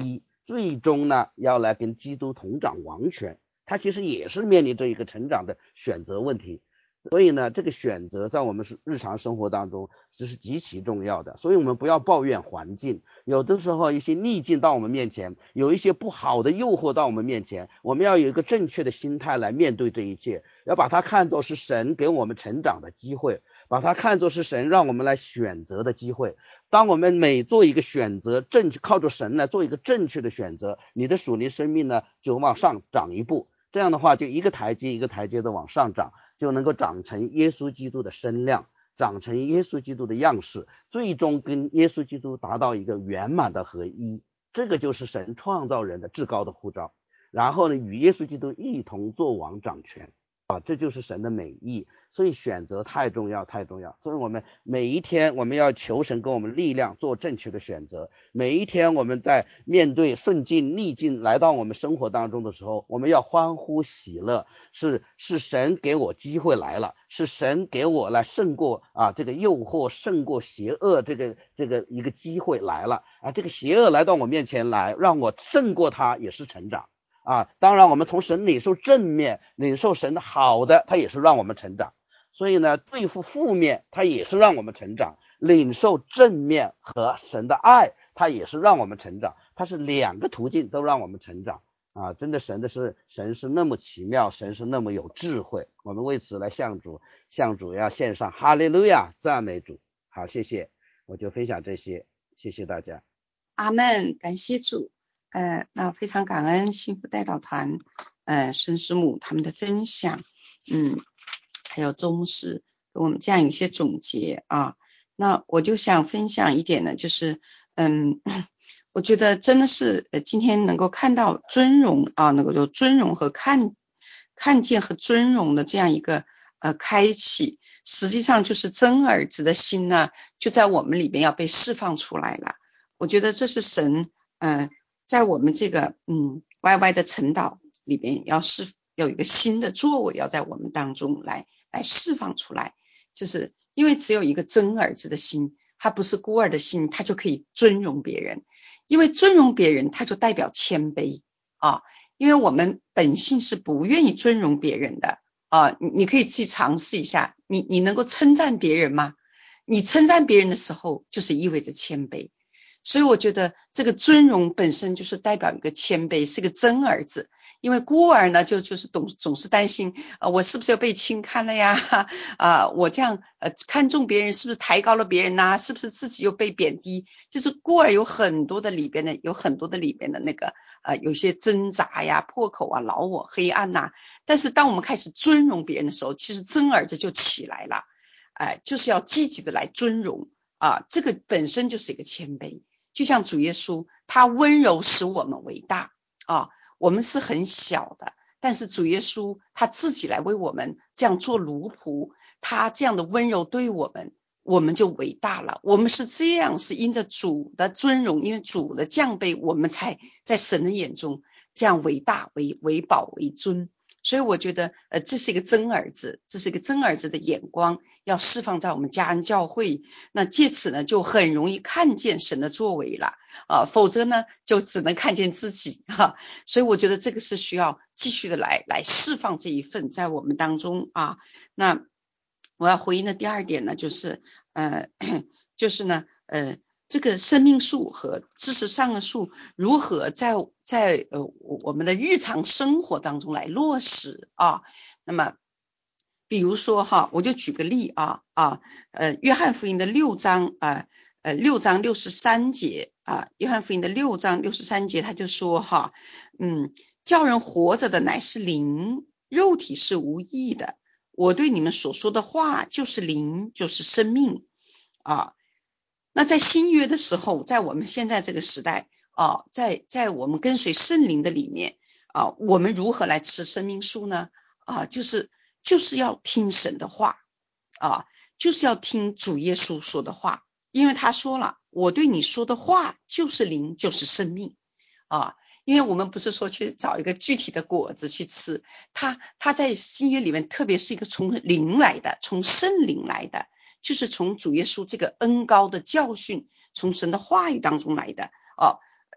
最终呢要来跟基督同掌王权，他其实也是面临着一个成长的选择问题。所以呢，这个选择在我们日常生活当中这是极其重要的。所以我们不要抱怨环境，有的时候一些逆境到我们面前，有一些不好的诱惑到我们面前，我们要有一个正确的心态来面对这一切，要把它看作是神给我们成长的机会，把它看作是神让我们来选择的机会。当我们每做一个选择，正确靠着神来做一个正确的选择，你的属灵生命呢就往上涨一步，这样的话就一个台阶一个台阶的往上涨，就能够长成耶稣基督的身量，长成耶稣基督的样式，最终跟耶稣基督达到一个圆满的合一。这个就是神创造人的至高的呼召，然后呢与耶稣基督一同作王掌权啊，这就是神的美意。所以选择太重要太重要，所以我们每一天我们要求神给我们力量做正确的选择。每一天我们在面对顺境逆境来到我们生活当中的时候，我们要欢呼喜乐，是是神给我机会来了，是神给我来胜过啊这个诱惑，胜过邪恶这个这个一个机会来了啊，这个邪恶来到我面前来，让我胜过它也是成长啊。当然我们从神领受正面，领受神的好的，它也是让我们成长。所以呢，对付负面它也是让我们成长，领受正面和神的爱它也是让我们成长，它是两个途径都让我们成长啊！真的神的是神是那么奇妙，神是那么有智慧，我们为此来向主向主要献上哈利路亚，赞美主。好，谢谢，我就分享这些，谢谢大家。 阿们，感谢主。呃，那非常感恩幸福代祷团呃孙师母他们的分享，嗯。还有周牧师给我们这样一些总结啊，那我就想分享一点呢，就是嗯，我觉得真的是呃今天能够看到尊荣啊，能够有尊荣和看看见和尊荣的这样一个呃开启，实际上就是真儿子的心呢，就在我们里边要被释放出来了。我觉得这是神呃在我们这个嗯 Y Y 的晨祷里边要是有一个新的作为要在我们当中来。来释放出来，就是因为只有一个真儿子的心，他不是孤儿的心，他就可以尊荣别人，因为尊荣别人他就代表谦卑啊，因为我们本性是不愿意尊荣别人的啊，你你可以去尝试一下，你你能够称赞别人吗？你称赞别人的时候就是意味着谦卑，所以我觉得这个尊荣本身就是代表一个谦卑，是个真儿子。因为孤儿呢就就是总总是担心啊、呃，我是不是要被轻看了呀啊、呃，我这样呃看重别人是不是抬高了别人呐、啊？是不是自己又被贬低？就是孤儿有很多的里边的有很多的里边的那个呃有些挣扎呀、破口啊、老我、黑暗呐、啊。但是当我们开始尊荣别人的时候，其实真儿子就起来了，哎、呃，就是要积极的来尊荣啊，这个本身就是一个谦卑，就像主耶稣，他温柔使我们为大啊。我们是很小的，但是主耶稣他自己来为我们这样做奴仆，他这样的温柔对我们，我们就伟大了。我们是这样，是因着主的尊荣，因为主的降卑，我们才在神的眼中这样伟大、为为宝、为尊。所以我觉得呃，这是一个真儿子，这是一个真儿子的眼光要释放在我们家恩教会，那借此呢就很容易看见神的作为了啊，否则呢就只能看见自己哈、啊。所以我觉得这个是需要继续的来来释放这一份在我们当中啊。那我要回应的第二点呢，就是呃，就是呢呃。这个生命树和知识上的树如何在在呃我们的日常生活当中来落实啊？那么比如说哈，我就举个例啊啊呃约翰福音的六章啊呃六章六十三节啊，约翰福音的六章六十三节他就说哈，嗯，叫人活着的乃是灵，肉体是无益的。我对你们所说的话就是灵，就是生命啊。那在新约的时候，在我们现在这个时代啊，在在我们跟随圣灵的里面啊，我们如何来吃生命树呢？啊，就是就是要听神的话啊，就是要听主耶稣说的话，因为他说了，我对你说的话就是灵，就是生命啊。因为我们不是说去找一个具体的果子去吃，他他在新约里面，特别是一个从灵来的，从圣灵来的。就是从主耶稣这个恩膏的教训，从神的话语当中来的哦。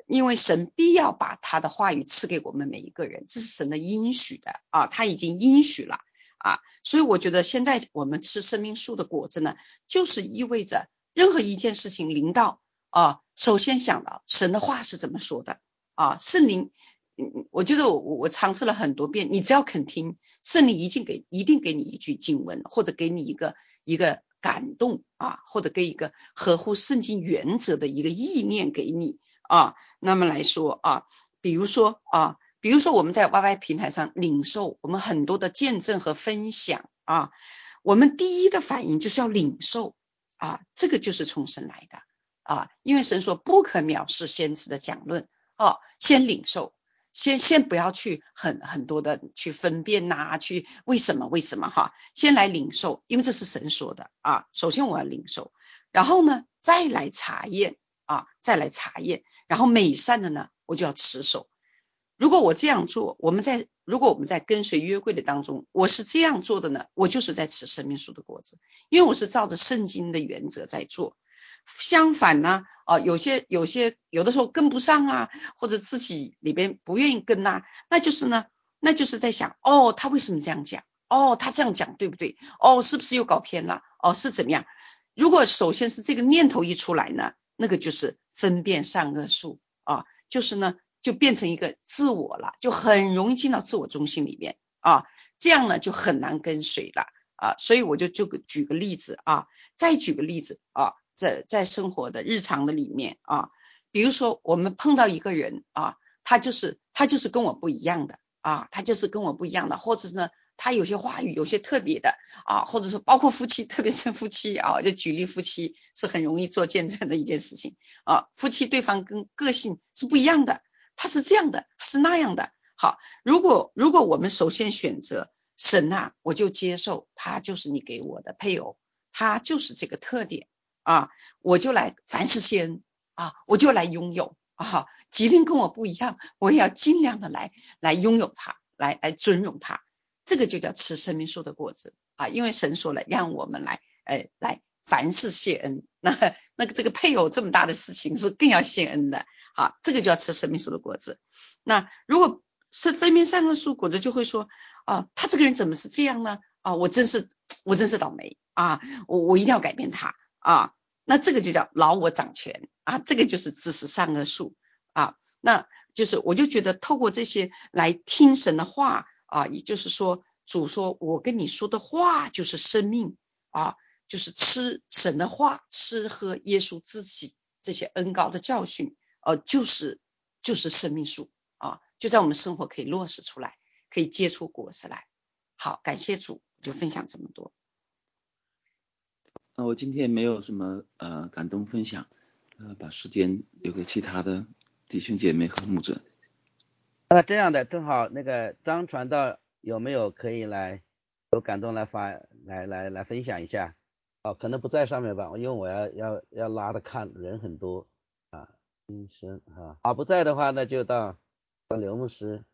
因为神必要把他的话语赐给我们每一个人，这是神的应许的啊，他已经应许了啊，所以我觉得现在我们吃生命树的果子呢，就是意味着任何一件事情临到啊，首先想到神的话是怎么说的啊，圣灵，嗯，我觉得我我尝试了很多遍，你只要肯听，圣灵一定给一定给你一句经文，或者给你一个一个感动啊，或者给一个合乎圣经原则的一个意念给你啊。那么来说啊，比如说啊，比如说我们在 Y Y 平台上领受我们很多的见证和分享啊，我们第一的反应就是要领受啊，这个就是从神来的啊，因为神说不可藐视先知的讲论啊，先领受。先先不要去很很多的去分辨呐、啊，去为什么为什么哈，先来领受，因为这是神说的啊。首先我要领受，然后呢再来查验啊，再来查验，然后美善的呢我就要持守。如果我这样做，我们在如果我们在跟随约柜的当中，我是这样做的呢，我就是在吃生命树的果子，因为我是照着圣经的原则在做。相反呢，啊，有些有些有的时候跟不上啊，或者自己里边不愿意跟啊，那就是呢，那就是在想，哦，他为什么这样讲？哦，他这样讲对不对？哦，是不是又搞偏了？哦，是怎么样？如果首先是这个念头一出来呢，那个就是分辨善恶树啊，就是呢，就变成一个自我了，就很容易进到自我中心里面啊，这样呢就很难跟随了啊，所以我就就举个例子啊，再举个例子啊。在在生活的日常的里面啊，比如说我们碰到一个人啊，他就是他就是跟我不一样的啊，他就是跟我不一样的，或者呢他有些话语有些特别的啊，或者说包括夫妻，特别是夫妻啊，就举例夫妻是很容易做见证的一件事情啊，夫妻对方跟个性是不一样的，他是这样的，他是那样的。好，如果如果我们首先选择神啊，我就接受他就是你给我的配偶，他就是这个特点。啊，我就来凡事谢恩啊，我就来拥有啊，即便跟我不一样，我也要尽量的来来拥有它，来来尊荣它，这个就叫吃生命树的果子啊，因为神说了，让我们来呃来凡事谢恩，那那个这个配偶这么大的事情是更要谢恩的啊，这个就要吃生命树的果子。那如果是分辨善恶树果子，就会说啊，他这个人怎么是这样呢？啊，我真是我真是倒霉啊，我我一定要改变他。啊，那这个就叫劳我掌权啊，这个就是知识善恶树啊，那就是我就觉得透过这些来听神的话啊，也就是说主说我跟你说的话就是生命啊，就是吃神的话，吃喝耶稣自己这些恩膏的教训，呃，就是就是生命树啊，就在我们生活可以落实出来，可以结出果实来。好，感谢主，就分享这么多。 那我今天没有什么呃感动分享，呃，把时间留给其他的弟兄姐妹和牧者。 那这样的，正好那个张传道有没有可以来有感动来发来来来分享一下？哦，可能不在上面吧，因为我要要要拉的看人很多啊，医生啊，啊不在的话，那就到到刘牧师。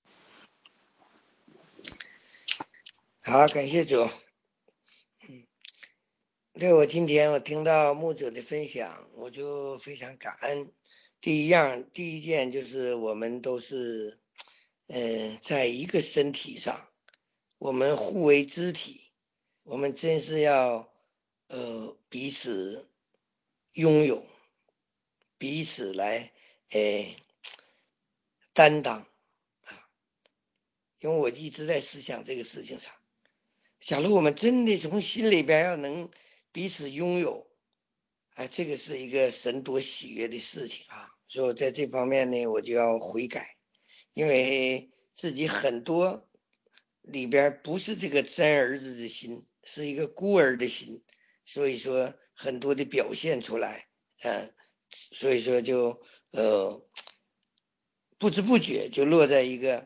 好，感谢主。嗯，对，我今天我听到牧者的分享，我就非常感恩。第一样，第一件就是我们都是，嗯、呃，在一个身体上，我们互为肢体，我们真是要，呃，彼此拥有，彼此来，哎，担当啊。因为我一直在思想这个事情上。假如我们真的从心里边要能彼此拥有，啊，这个是一个神多喜悦的事情啊，所以在这方面呢，我就要悔改，因为自己很多里边不是这个真儿子的心，是一个孤儿的心，所以说很多的表现出来，嗯、呃，所以说就呃不知不觉就落在一个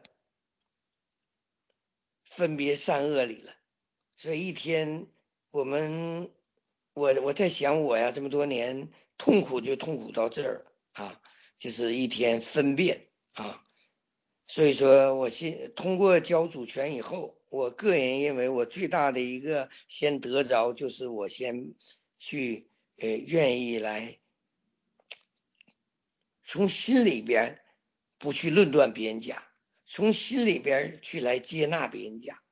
分别善恶里了。所以一天我们我我在想我呀，这么多年痛苦就痛苦到这儿啊，就是一天分辨啊。所以说我先通过交主权以后，我个人认为我最大的一个先得着就是我先去呃愿意来从心里边不去论断别人家，从心里边去来接纳别人家。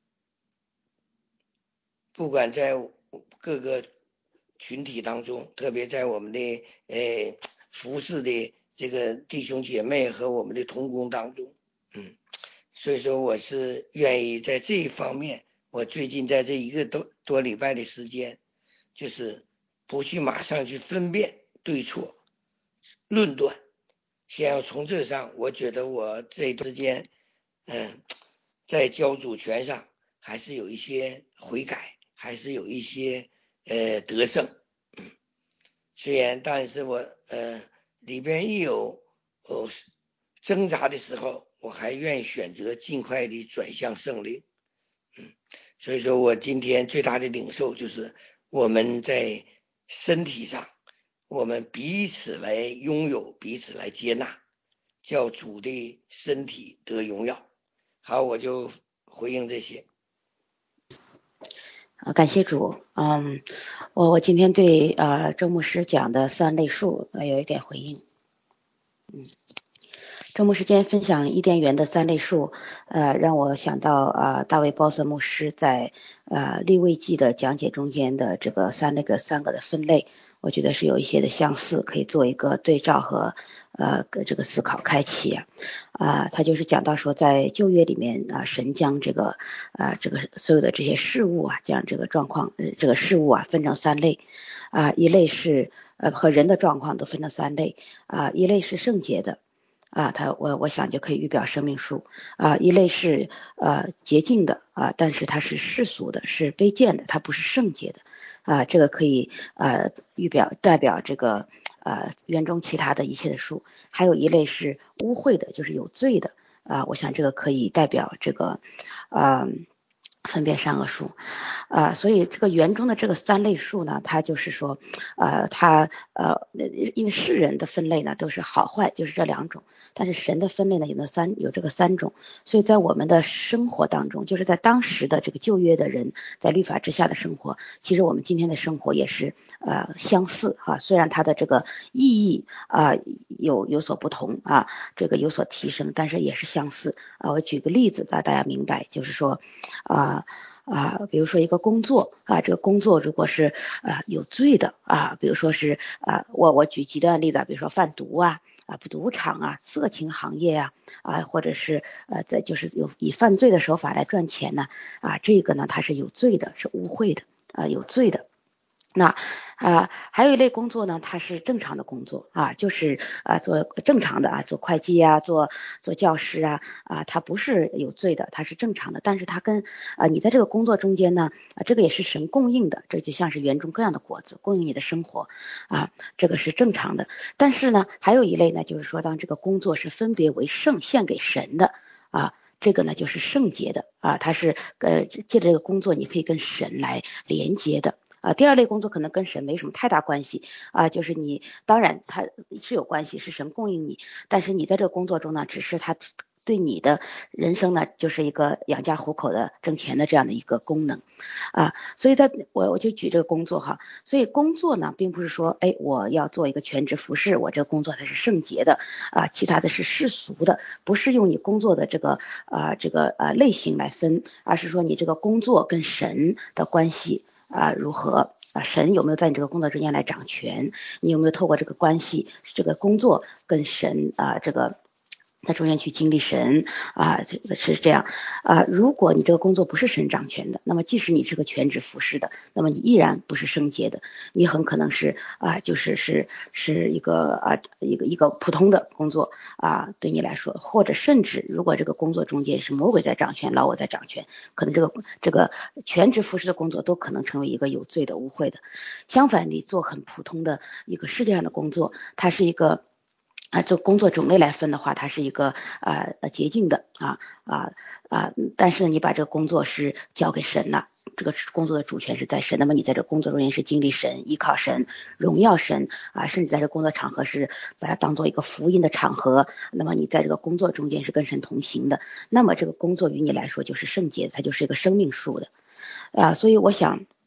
不管在各个群体当中，特别在我们的呃服侍的这个弟兄姐妹和我们的同工当中，嗯，所以说我是愿意在这一方面，我最近在这一个多多礼拜的时间，就是不去马上去分辨对错、论断，先要从这上，我觉得我这段时间，嗯，在教主权上还是有一些悔改，还是有一些呃得胜。嗯，虽然但是我呃里边一有呃挣扎的时候，我还愿意选择尽快的转向圣灵。嗯，所以说我今天最大的领受就是我们在身体上，我们彼此来拥有，彼此来接纳，叫主的身体得荣耀。好，我就回应这些。 啊，感谢主。嗯，我我今天对呃周牧师讲的三类数呃有一点回应。嗯，周牧师今天分享伊甸园的三类数，呃，让我想到呃大卫鲍瑟牧师在呃利未记的讲解中间的这个三那个三个的分类，我觉得是有一些的相似，可以做一个对照和呃这个思考开启啊。啊，他就是讲到说，在旧约里面啊，神将这个啊这个所有的这些事物啊，将这个状况呃这个事物啊分成三类啊，一类是呃和人的状况都分成三类啊，一类是圣洁的。啊，它我我想就可以预表生命树啊，一类是呃洁净的啊，但是它是世俗的，是卑贱的，它不是圣洁的啊，这个可以呃预表代表这个呃园中其他的一切的树。还有一类是污秽的，就是有罪的啊，我想这个可以代表这个呃分辨善恶树啊，所以这个园中的这个三类树呢，它就是说呃它呃因为世人的分类呢都是好坏，就是这两种。但是神的分类呢有那三有这个三种，所以在我们的生活当中，就是在当时的这个旧约的人在律法之下的生活，其实我们今天的生活也是呃相似啊，虽然它的这个意义啊、呃、有有所不同啊，这个有所提升，但是也是相似啊。我举个例子让大家明白，就是说啊。啊，比如说一个工作啊，这个工作如果是啊有罪的啊，比如说是啊，我我举极端的例子，比如说贩毒啊。啊，赌场啊，色情行业啊，啊，或者是呃，在就是有以犯罪的手法来赚钱呢，啊，这个呢它是有罪的，是污秽的，啊，有罪的。那啊，还有一类工作呢，它是正常的工作啊，就是啊做正常的啊，做会计啊，做做教师啊啊，它不是有罪的，它是正常的。但是它跟啊你在这个工作中间呢，啊这个也是神供应的，这就像是园中各样的果子供应你的生活啊，这个是正常的。但是呢，还有一类呢，就是说当这个工作是分别为圣献给神的啊。这个呢就是圣洁的啊，它是呃借着这个工作，你可以跟神来连接的。啊，第二类工作可能跟神没什么太大关系啊，就是你当然它是有关系，是神供应你，但是你在这个工作中呢，只是它对你的人生呢，就是一个养家糊口的、挣钱的这样的一个功能啊。所以在我我就举这个工作哈，所以工作呢，并不是说哎我要做一个全职服侍，我这个工作它是圣洁的啊，其他的是世俗的，不是用你工作的这个啊这个呃类型来分，而是说你这个工作跟神的关系。啊，如何啊？神有没有在你这个工作之间来掌权？你有没有透过这个关系、这个工作跟神啊，这个在中间去经历神啊？这个是这样啊。如果你这个工作不是神掌权的，那么即使你是个全职服侍的，那么你依然不是圣洁的，你很可能是啊，就是是是一个啊一个一个普通的工作啊，对你来说，或者甚至如果这个工作中间是魔鬼在掌权，老我在掌权，可能这个这个全职服侍的工作都可能成为一个有罪的、污秽的。相反，你做很普通的一个世界上的工作，它是一个。啊，就工作种类来分的话，它是一个呃呃洁净的啊啊啊，但是你把这个工作是交给神了，这个工作的主权是在神，那么你在这工作中间是经历神、依靠神、荣耀神啊，甚至在这工作场合是把它当做一个福音的场合，那么你在这个工作中间是跟神同行的，那么这个工作于你来说就是圣洁的，它就是一个生命树的啊，所以我想。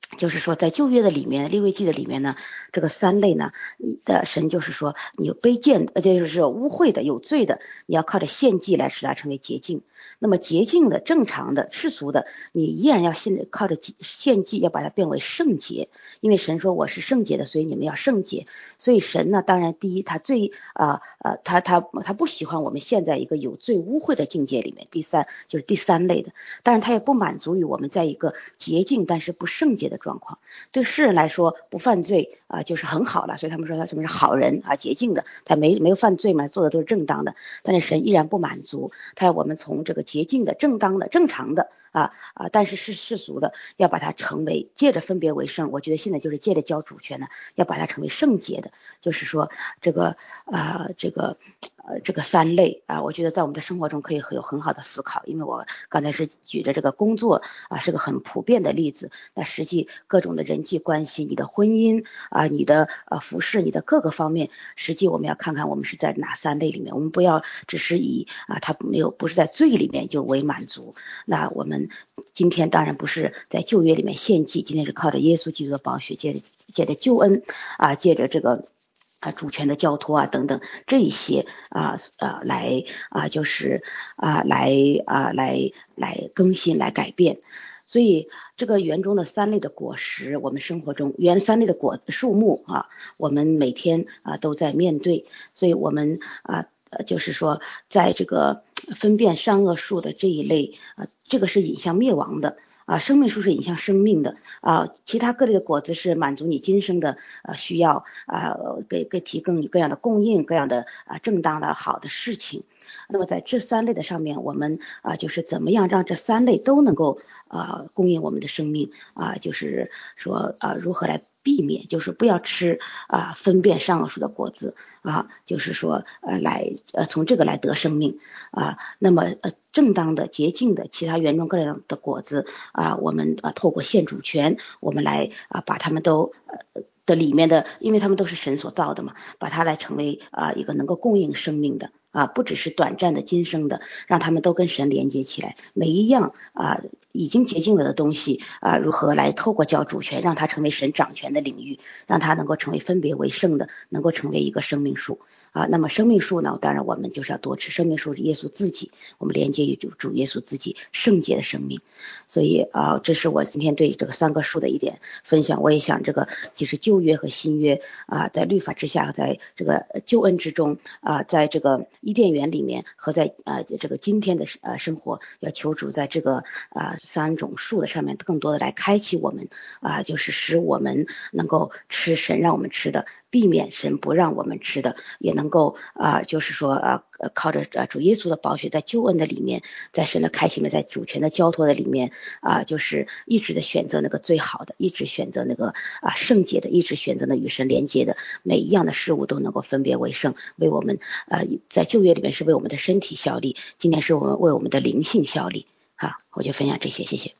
就是说在旧约的里面，利未记的里面呢，这个三类呢的神就是说，你有卑贱，呃，就是污秽的、有罪的，你要靠着献祭来使它成为洁净。那么洁净的、正常的、世俗的，你依然要献靠着献祭，要把它变为圣洁。因为神说我是圣洁的，所以你们要圣洁。所以神呢，当然第一，他最啊呃他他他不喜欢我们陷在一个有罪污秽的境界里面。第三就是第三类的，当然他也不满足于我们在一个洁净但是不圣洁的状况。对世人来说，不犯罪啊、呃、就是很好了，所以他们说他什么是好人啊，洁净的，他没没有犯罪嘛，做的都是正当的。但是神依然不满足，他要我们从这个洁净的、正当的、正常的啊啊，但是是世俗的，要把它成为借着分别为圣。我觉得现在就是借着交主权呢，要把它成为圣洁的，就是说这个啊、呃、这个呃这个三类啊，我觉得在我们的生活中可以有很好的思考。因为我刚才是举着这个工作啊是个很普遍的例子，那实际各种的人际关系、你的婚姻啊、你的呃服饰、你的各个方面，实际我们要看看我们是在哪三类里面，我们不要只是以啊他没有不是在罪里面就为满足。那我们今天当然不是在旧约里面献祭，今天是靠着耶稣基督的宝血，借着借着救恩啊，借着这个啊主权的交托啊等等这一些啊啊来啊就是啊来啊来来更新来改变。所以这个园中的三类的果实，我们生活中园三类的果树木啊，我们每天啊都在面对。所以我们啊呃就是说在这个分辨善恶树的这一类啊，这个是引向灭亡的啊，生命树是引向生命的啊，其他各类的果子是满足你今生的呃需要啊，给给提供你各样的供应，各样的啊正当的好的事情。那么在这三类的上面，我们啊就是怎么样让这三类都能够啊供应我们的生命啊，就是说啊如何来避免，就是不要吃啊分辨善恶树的果子啊，就是说呃来呃从这个来得生命啊。那么呃正当的洁净的其他园中各样的果子啊，我们啊透过献主权，我们来啊把它们都呃的里面的，因为他们都是神所造的嘛，把它来成为啊一个能够供应生命的啊，不只是短暂的今生的，让他们都跟神连接起来。每一样啊已经洁净了的东西啊，如何来透过交主权，让它成为神掌权的领域，让它能够成为分别为圣的，能够成为一个生命树啊。那么生命树呢，当然我们就是要多吃。生命树是耶稣自己，我们连接于主主耶稣自己圣洁的生命。所以啊，这是我今天对这个三个树的一点分享。我也想这个其实旧约和新约啊，在律法之下，在这个救恩之中啊，在这个伊甸园里面和在啊这个今天的呃生活，要求主在这个啊三种树的上面更多的来开启我们啊，就是使我们能够吃神让我们吃的，避免神不让我们吃的，也能够啊就是说啊靠着啊主耶稣的宝血，在救恩的里面，在神的开启里面，在主权的交托的里面啊，就是一直的选择那个最好的，一直选择那个啊圣洁的，一直选择那与神连接的，每一样的事物都能够分别为圣，为我们呃在旧约里面是为我们的身体效力，今天是我们为我们的灵性效力。好，我就分享这些，谢谢。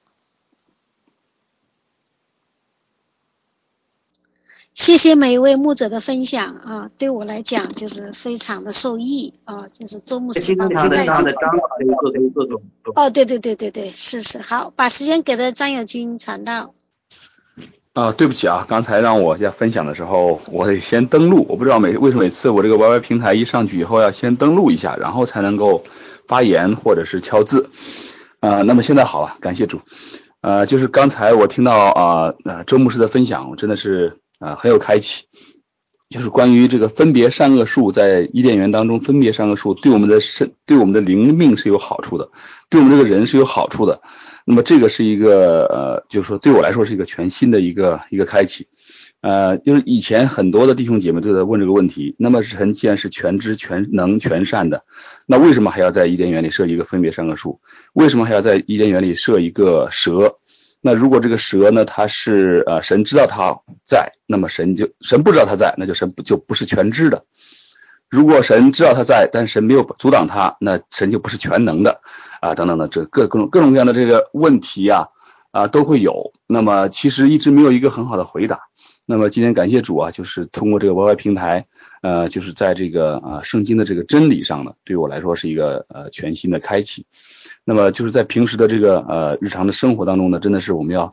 谢谢每一位牧者的分享啊，对我来讲就是非常的受益啊，就是周牧师帮我再次。哦，对对对对对，是是，好，把时间给了张友军传道。 啊，对不起啊，刚才让我在分享的时候，我得先登录，我不知道每为什么每次我这个 Y Y 平台一上去以后要先登录一下，然后才能够发言或者是敲字。呃，那么现在好了，感谢主。呃，就是刚才我听到啊呃周牧师的分享，我真的是啊、呃、很有开启。就是关于这个分别善恶树，在伊甸园当中分别善恶树对我们的身对我们的灵命是有好处的，对我们这个人是有好处的。那么这个是一个呃就是说对我来说是一个全新的一个一个开启。呃就是以前很多的弟兄姐妹都在问这个问题，那么神既然是全知全能全善的，那为什么还要在伊甸园里设一个分别善恶树？为什么还要在伊甸园里设一个蛇？那如果这个蛇呢，它是呃神知道它在，那么神就神不知道它在，那就神不就不是全知的。如果神知道它在，但神没有阻挡它，那神就不是全能的啊，等等的，这各各种各种各样的这个问题啊啊都会有。那么其实一直没有一个很好的回答。那么今天感谢主啊，就是通过这个 Y Y 平台，呃，就是在这个啊圣经的这个真理上呢，对我来说是一个呃全新的开启。那么就是在平时的这个呃日常的生活当中呢，真的是我们要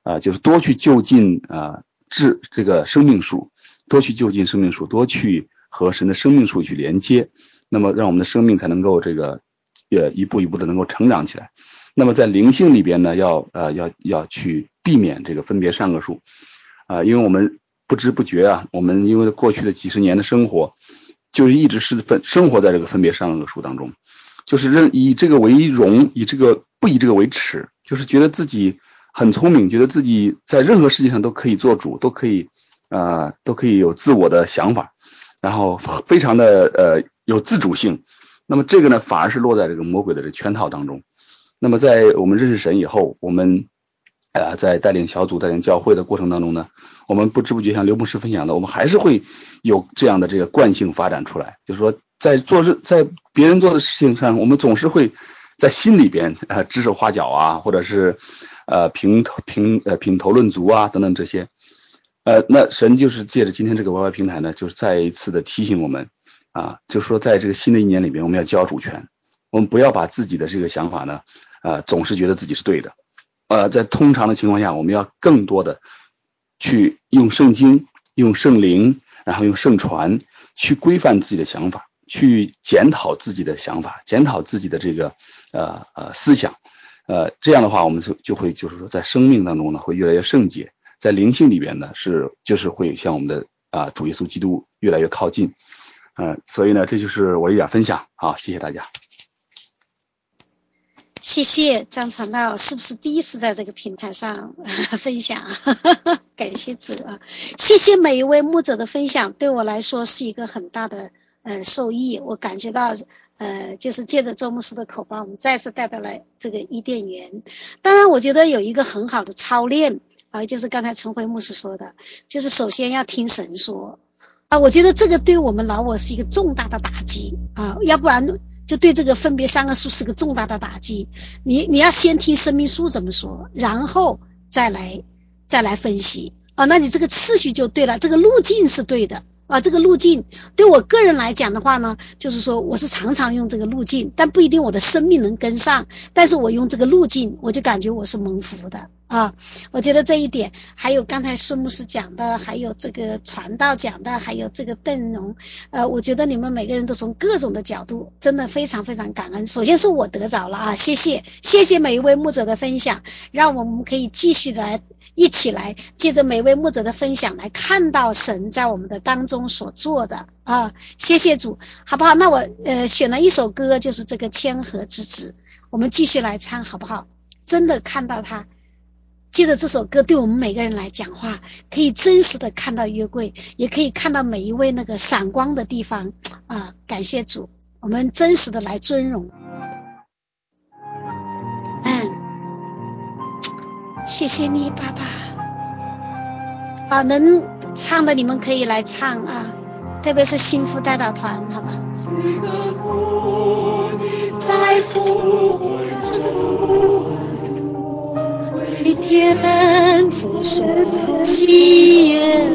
呃就是多去就近啊治这个生命树，多去就近生命树，多去和神的生命树去连接，那么让我们的生命才能够这个呃一步一步的能够成长起来。那么在灵性里边呢，要呃要要去避免这个分别善恶树啊、呃，因为我们不知不觉啊，我们因为过去的几十年的生活，就是一直是分生活在这个分别善恶树当中，就是认以这个为荣，以这个不以这个为耻，就是觉得自己很聪明，觉得自己在任何事情上都可以做主，都可以呃都可以有自我的想法，然后非常的呃有自主性。那么这个呢，反而是落在这个魔鬼的这圈套当中。那么在我们认识神以后，我们呃在带领小组带领教会的过程当中呢，我们不知不觉像刘牧师分享的，我们还是会有这样的这个惯性发展出来，就是说在做在别人做的事情上，我们总是会在心里边呃指手画脚啊，或者是呃评评呃品头论足啊等等这些。呃那神就是借着今天这个 Y Y 平台呢，就是再一次的提醒我们啊，就是说在这个新的一年里边，我们要交主权，我们不要把自己的这个想法呢呃总是觉得自己是对的。呃在通常的情况下，我们要更多的去用圣经，用圣灵，然后用圣传去规范自己的想法，去检讨自己的想法，检讨自己的这个呃呃思想。呃这样的话，我们就就会就是说在生命当中呢会越来越圣洁，在灵性里边呢是就是会向我们的啊、呃、主耶稣基督越来越靠近。嗯、呃，所以呢这就是我一点分享。好，谢谢大家。 谢谢张传道，是不是第一次在这个平台上分享？感谢主啊！谢谢每一位牧者的分享，对我来说是一个很大的呃受益。我感觉到呃，就是借着周牧师的口把我们再次带到了这个伊甸园。当然，我觉得有一个很好的操练啊、呃，就是刚才陈辉牧师说的，就是首先要听神说啊、呃，我觉得这个对我们老我是一个重大的打击啊、呃，要不然就对这个分别三个数是个重大的打击。你你要先听生命树怎么说，然后再来再来分析啊，那你这个次序就对了，这个路径是对的啊。这个路径对我个人来讲的话呢，就是说我是常常用这个路径，但不一定我的生命能跟上，但是我用这个路径，我就感觉我是蒙福的啊。我觉得这一点，还有刚才孙牧师讲的，还有这个传道讲的，还有这个邓荣，呃，我觉得你们每个人都从各种的角度，真的非常非常感恩。首先是我得着了啊，谢谢谢谢每一位牧者的分享，让我们可以继续来一起来借着每位牧者的分享来看到神在我们的当中所做的啊，谢谢主，好不好？那我呃选了一首歌，就是这个千和之子，我们继续来唱好不好？真的看到他。借着这首歌对我们每个人来讲话，可以真实的看到约柜，也可以看到每一位那个闪光的地方啊！感谢主，我们真实的来尊荣。嗯，谢谢你爸爸。啊，能唱的你们可以来唱啊，特别是幸福代祷团，好吧？在复活中为天父神喜悦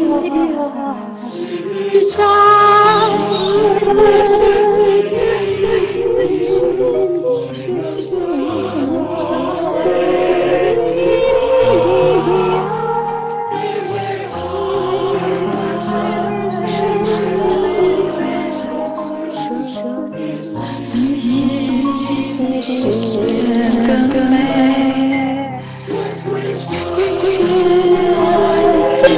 与照更美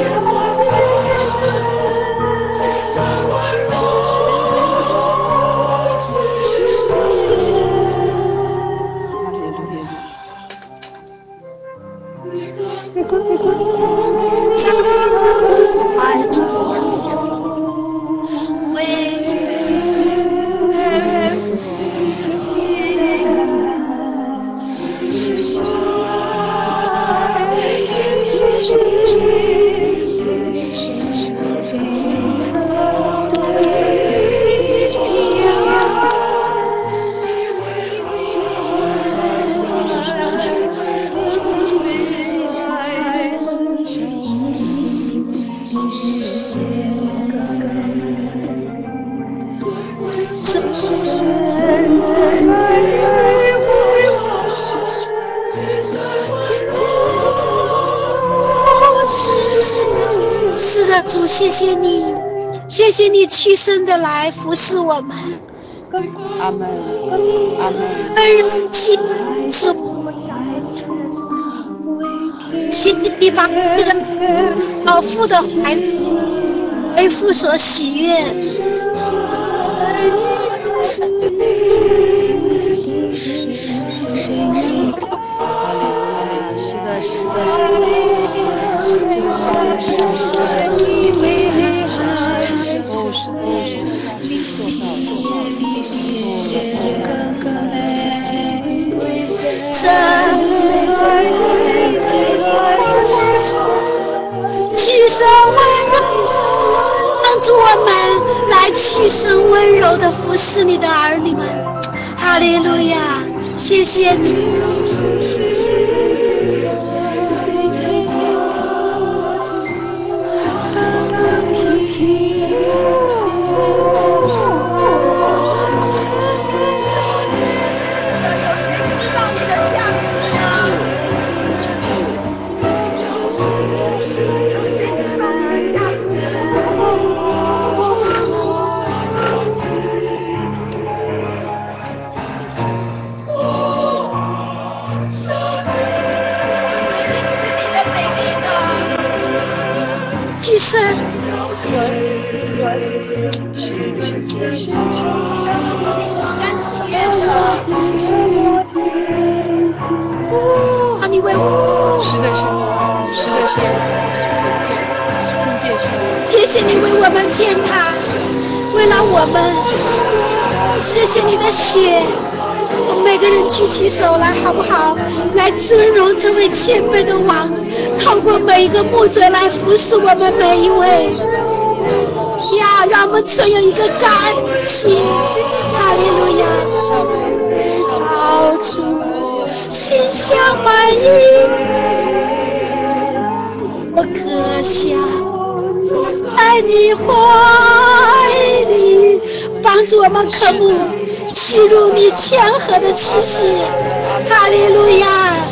的，主，谢谢你，谢谢你屈身的来服侍我们。 阿门，阿门。 恩人亲主，谢谢你把这个老父的怀里为父所喜悦。 是的，是的，是屈身温柔，帮助我们来屈身温柔的服侍你的儿女们。哈利路亚，谢谢你。屈身，啊，你为我， 是的，是的，是的，是的， 谢谢你为我们践踏，为了我们，谢谢你的血。我们每个人举起手来，好不好？来尊荣这位谦卑的王，透过每一个牧者来服侍我们每一位。呀，让我们存有一个感恩心。哈利路亚！造主心香满意，我可想在你怀里，帮助我们渴慕吸入你谦和的气息。哈利路亚！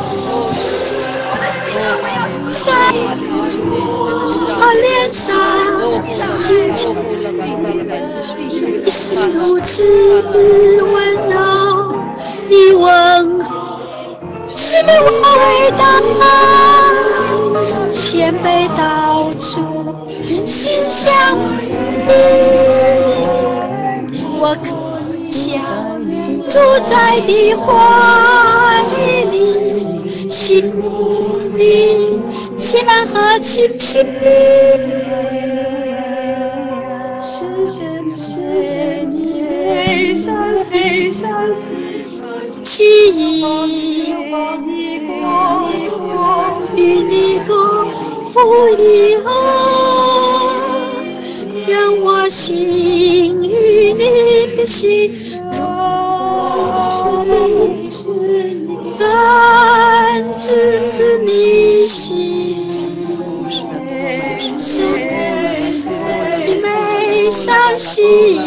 在我脸上紧紧你是如此温柔，你问是我伟大，谦卑到处心相依，我可想住在你怀里，心里谦和气息。记忆与你共赴以后，让我心与你心感知你心，是你没伤心。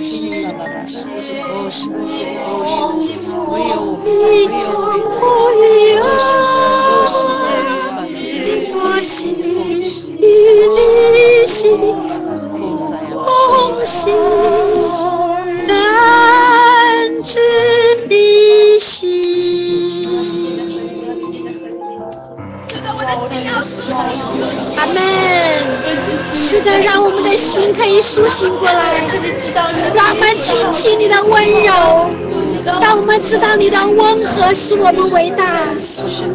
你赋予我，你多心与你心同行，感知你心。阿门。是的，让我们的心可以苏醒过来，让我们听起你的温柔，让我们知道你的温和使我们伟大，使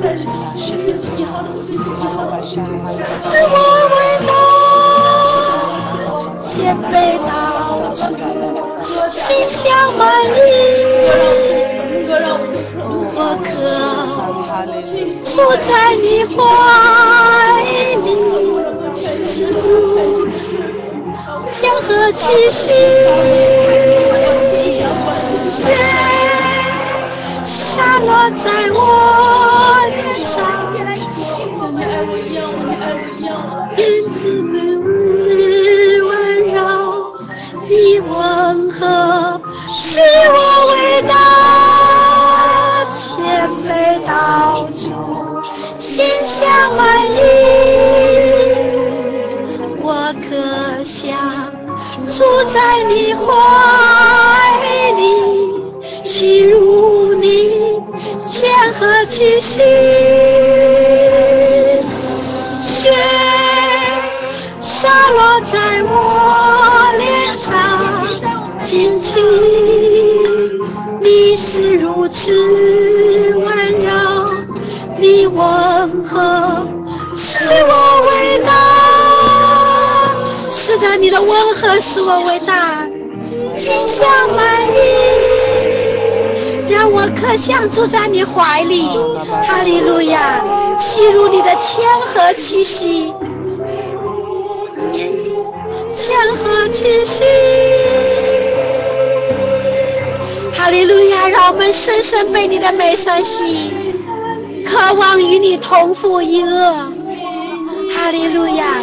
我伟大，谦卑到处心香满意，我可住在你怀里，是如此谦和气息，雪下落在我脸上，因此温柔，你温和使我伟大，谦卑到处心香满意，我我可想住在你怀里，吸入你江河气息，雪洒落在我脸上，紧紧，你是如此温柔，你温和使我伟大，是的，你的温和使我伟大，尽享满意，让我可想住在你怀里，哈利路亚，吸入你的谦和气息，谦和气息，哈利路亚，让我们深深被你的美善吸引，渴望与你同负一轭，哈利路亚。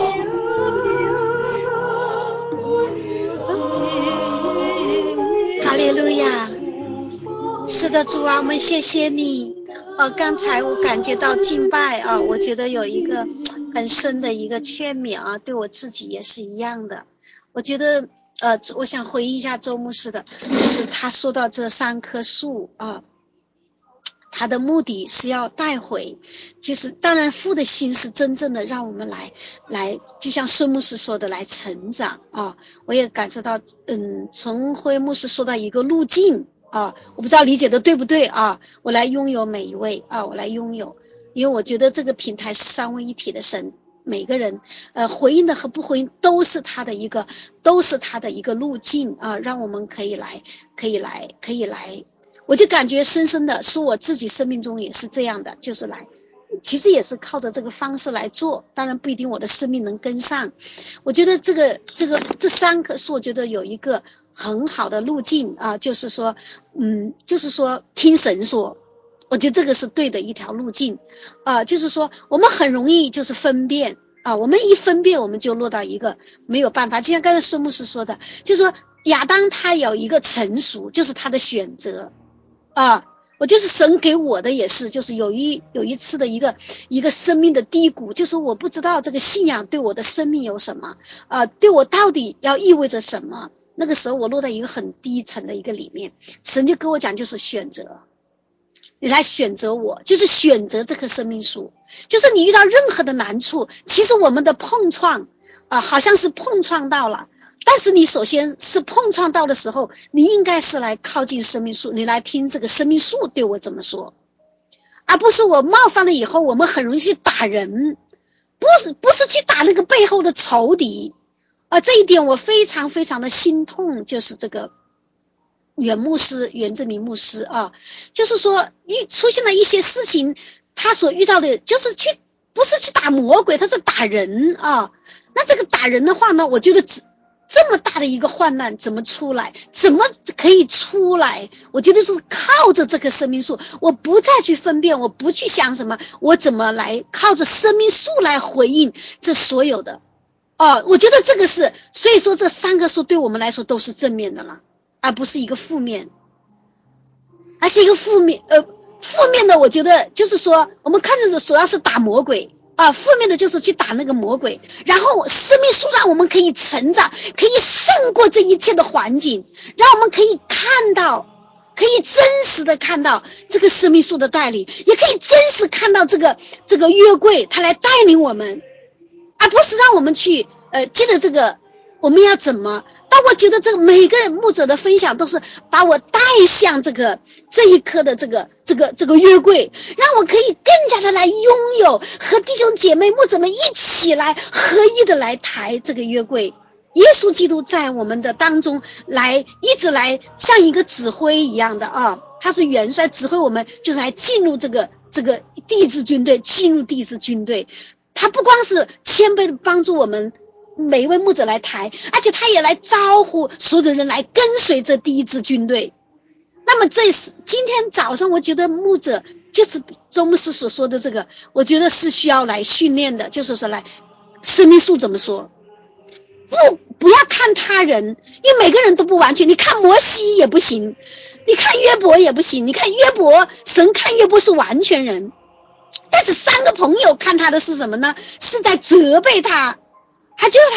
哈利路亚，是的，主啊，我们谢谢你。呃，刚才我感觉到敬拜啊，我觉得有一个很深的一个劝勉啊，对我自己也是一样的。我觉得呃，我想回忆一下周牧师的，就是他说到这三棵树啊，他的目的是要带回，就是当然父的心是真正的让我们来来，就像孙牧师说的来成长啊。我也感受到，嗯，从辉牧师说到一个路径啊，我不知道理解的对不对啊？我来拥有每一位啊，我来拥有，因为我觉得这个平台是三位一体的神，每个人呃回应的和不回应都是他的一个，都是他的一个路径啊，让我们可以来，可以来，可以来。我就感觉深深的是我自己生命中也是这样的，就是来其实也是靠着这个方式来做，当然不一定我的生命能跟上。我觉得这个这个这三棵树我觉得有一个很好的路径啊，就是说嗯就是说听神说，我觉得这个是对的一条路径啊，就是说我们很容易就是分辨啊，我们一分辨我们就落到一个没有办法，就像刚才孙牧师说的，就是说亚当他有一个成熟，就是他的选择啊，我就是神给我的也是，就是有一有一次的一个一个生命的低谷，就是我不知道这个信仰对我的生命有什么啊，对我到底要意味着什么。那个时候我落在一个很低层的一个里面，神就跟我讲，就是选择，你来选择我，就是选择这棵生命树，就是你遇到任何的难处，其实我们的碰撞啊，好像是碰撞到了。但是你首先是碰撞到的时候，你应该是来靠近生命树，你来听这个生命树对我怎么说，而不是我冒犯了以后我们很容易去打人，不是不是去打那个背后的仇敌啊，这一点我非常非常的心痛，就是这个袁牧师袁志明牧师啊，就是说遇出现了一些事情，他所遇到的就是去不是去打魔鬼，他是打人啊。那这个打人的话呢，我觉得只这么大的一个患难怎么出来，怎么可以出来，我觉得是靠着这棵生命树，我不再去分辨，我不去想什么，我怎么来靠着生命树来回应这所有的哦，我觉得这个是，所以说这三棵树对我们来说都是正面的了，而不是一个负面，而是一个负面呃负面的，我觉得就是说我们看着的主要是打魔鬼啊，负面的就是去打那个魔鬼，然后生命树让我们可以成长，可以胜过这一切的环境，让我们可以看到，可以真实的看到这个生命树的带领，也可以真实看到这个这个约柜它来带领我们，而不是让我们去呃记得这个我们要怎么。但我觉得这个每个人牧者的分享都是把我带向这个这一颗的这个这个这个约柜，让我可以更加的来拥有，和弟兄姐妹牧者们一起来合一的来抬这个约柜。耶稣基督在我们的当中来一直来像一个指挥一样的啊，他是元帅指挥我们，就是来进入这个这个帝制军队，进入帝制军队。他不光是谦卑的帮助我们每一位牧者来抬，而且他也来招呼所有的人来跟随这第一支军队。那么这是今天早上我觉得牧者就是周牧师所说的这个，我觉得是需要来训练的，就是说来生命树怎么说，不不要看他人，因为每个人都不完全，你看摩西也不行，你看约伯也不行，你看约伯，神看约伯是完全人，但是三个朋友看他的是什么呢？是在责备他，还觉得他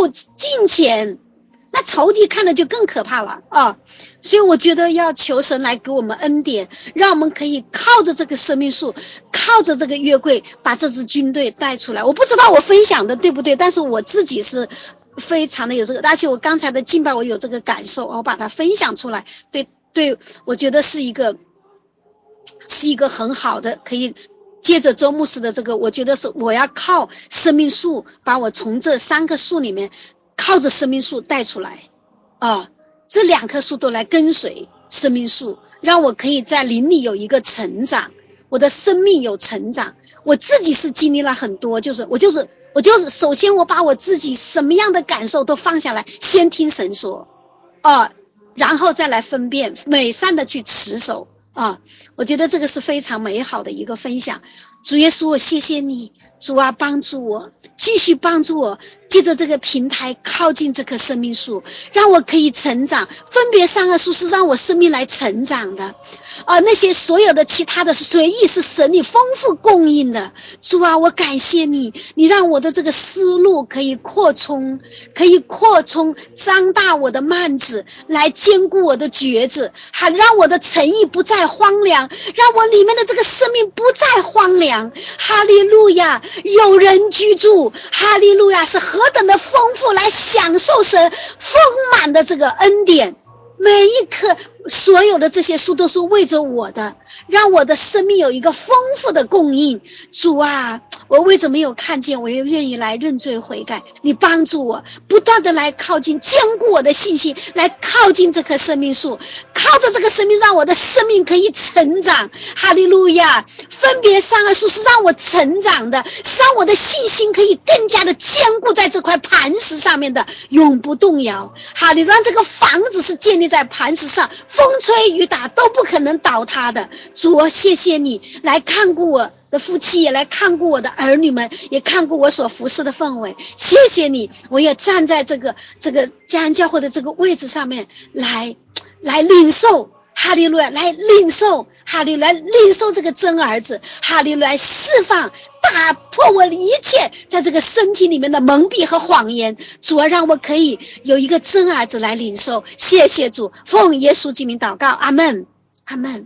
有金钱，那仇敌看了就更可怕了啊！所以我觉得要求神来给我们恩典，让我们可以靠着这个生命树，靠着这个约柜，把这支军队带出来。我不知道我分享的对不对，但是我自己是非常的有这个，而且我刚才的敬拜我有这个感受，我把它分享出来，对对，我觉得是一个是一个很好的，可以借着周牧师的这个，我觉得是我要靠生命树把我从这三棵树里面靠着生命树带出来啊，这两棵树都来跟随生命树，让我可以在灵里有一个成长，我的生命有成长。我自己是经历了很多，就是我就是我就是首先我把我自己什么样的感受都放下来，先听神说啊，然后再来分辨，美善的去持守啊，我觉得这个是非常美好的一个分享。主耶稣，我谢谢你，主啊，帮助我，继续帮助我，借着这个平台靠近这棵生命树，让我可以成长。分别善恶树是让我生命来成长的啊，那些所有的其他的随意是神你丰富供应的。主啊，我感谢你，你让我的这个思路可以扩充，可以扩充，张大我的幔子，来坚固我的橛子，还让我的诚意不再荒凉，让我里面的这个生命不再荒凉。哈利路亚，有人居住，哈利路亚，是何等的丰富，来享受神丰满的这个恩典。每一棵所有的这些树都是为着我的，让我的生命有一个丰富的供应。主啊，我为着没有看见，我也愿意来认罪悔改，你帮助我不断的来靠近，坚固我的信心，来靠近这棵生命树，靠着这个生命让我的生命可以成长。哈利路亚，分别善恶树是让我成长的，是让我的信心可以更加的坚固在这块磐石上面的，永不动摇。哈利路亚，让这个房子是建立在磐石上，风吹雨打都不可能倒塌的。主啊，谢谢你来看顾我的夫妻，也来看顾我的儿女们，也看顾我所服侍的氛围。谢谢你，我也站在这个这个家人教会的这个位置上面来来领受，哈利路亚，来领受，哈利路亚，领受这个真儿子，哈利路亚，释放打破我一切在这个身体里面的蒙蔽和谎言。主啊，让我可以有一个真儿子来领受。谢谢主，奉耶稣基督名祷告，阿们，阿们。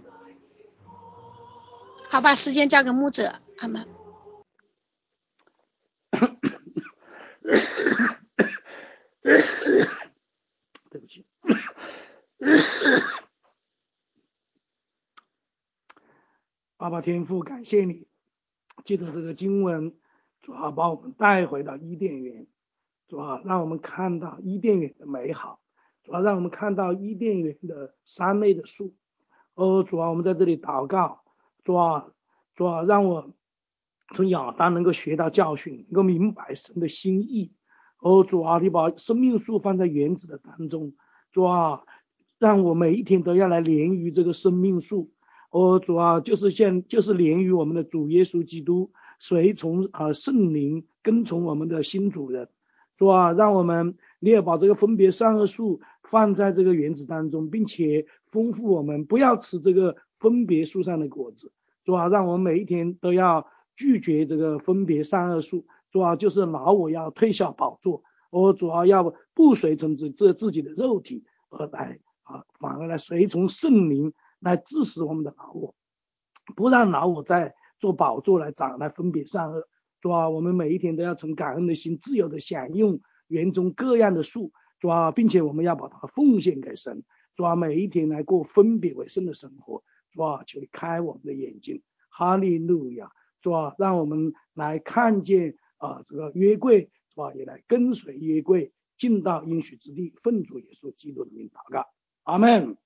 好，把时间交给牧者，阿们。 对不起。爸爸天父，感谢你，借着这个经文，主啊，把我们带回到伊甸园，主啊，让我们看到伊甸园的美好，主啊，让我们看到伊甸园的三类的树。哦，主啊，我们在这里祷告，主啊，主啊，让我从亚当能够学到教训，能够明白神的心意。哦，主啊，你把生命树放在园子的当中，主啊，让我每一天都要来连于这个生命树。哦，主啊，就是现就是连于我们的主耶稣基督，随从啊圣灵，跟从我们的新主人。主啊，让我们你也把这个分别善恶树放在这个园子当中，并且丰富我们，不要吃这个分别树上的果子。主啊，让我们每一天都要拒绝这个分别善恶树。主啊，就是老我要退下宝座，我主啊要不随从自这自己的肉体而来啊，反而来随从圣灵来致死我们的老我，不让老我再做宝座来长，来分别善恶。主啊，我们每一天都要从感恩的心自由的享用园中各样的树，主啊，并且我们要把它奉献给神。主啊，每一天来过分别为圣的生活。主啊，求你开我们的眼睛，哈利路亚。主啊，让我们来看见啊这个约柜，主啊，也来跟随约柜进到应许之地，奉主耶稣基督的名祷告，阿们。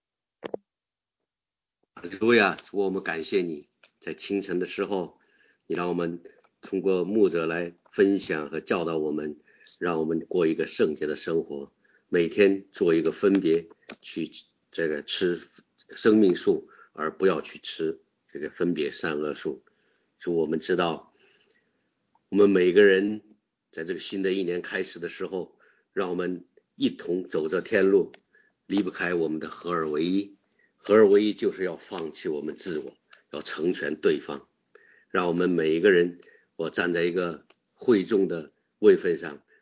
哈利路亚，主，我们感谢你，在清晨的时候，你让我们通过牧者来分享和教导我们，让我们过一个圣洁的生活，每天做一个分别，去这个吃生命树，而不要去吃这个分别善恶树。主，我们知道我们每个人在这个新的一年开始的时候，让我们一同走着天路，离不开我们的合而为一。合而为一就是要放弃我们自我，要成全对方。让我们每一个人，我站在一个会众的位分上，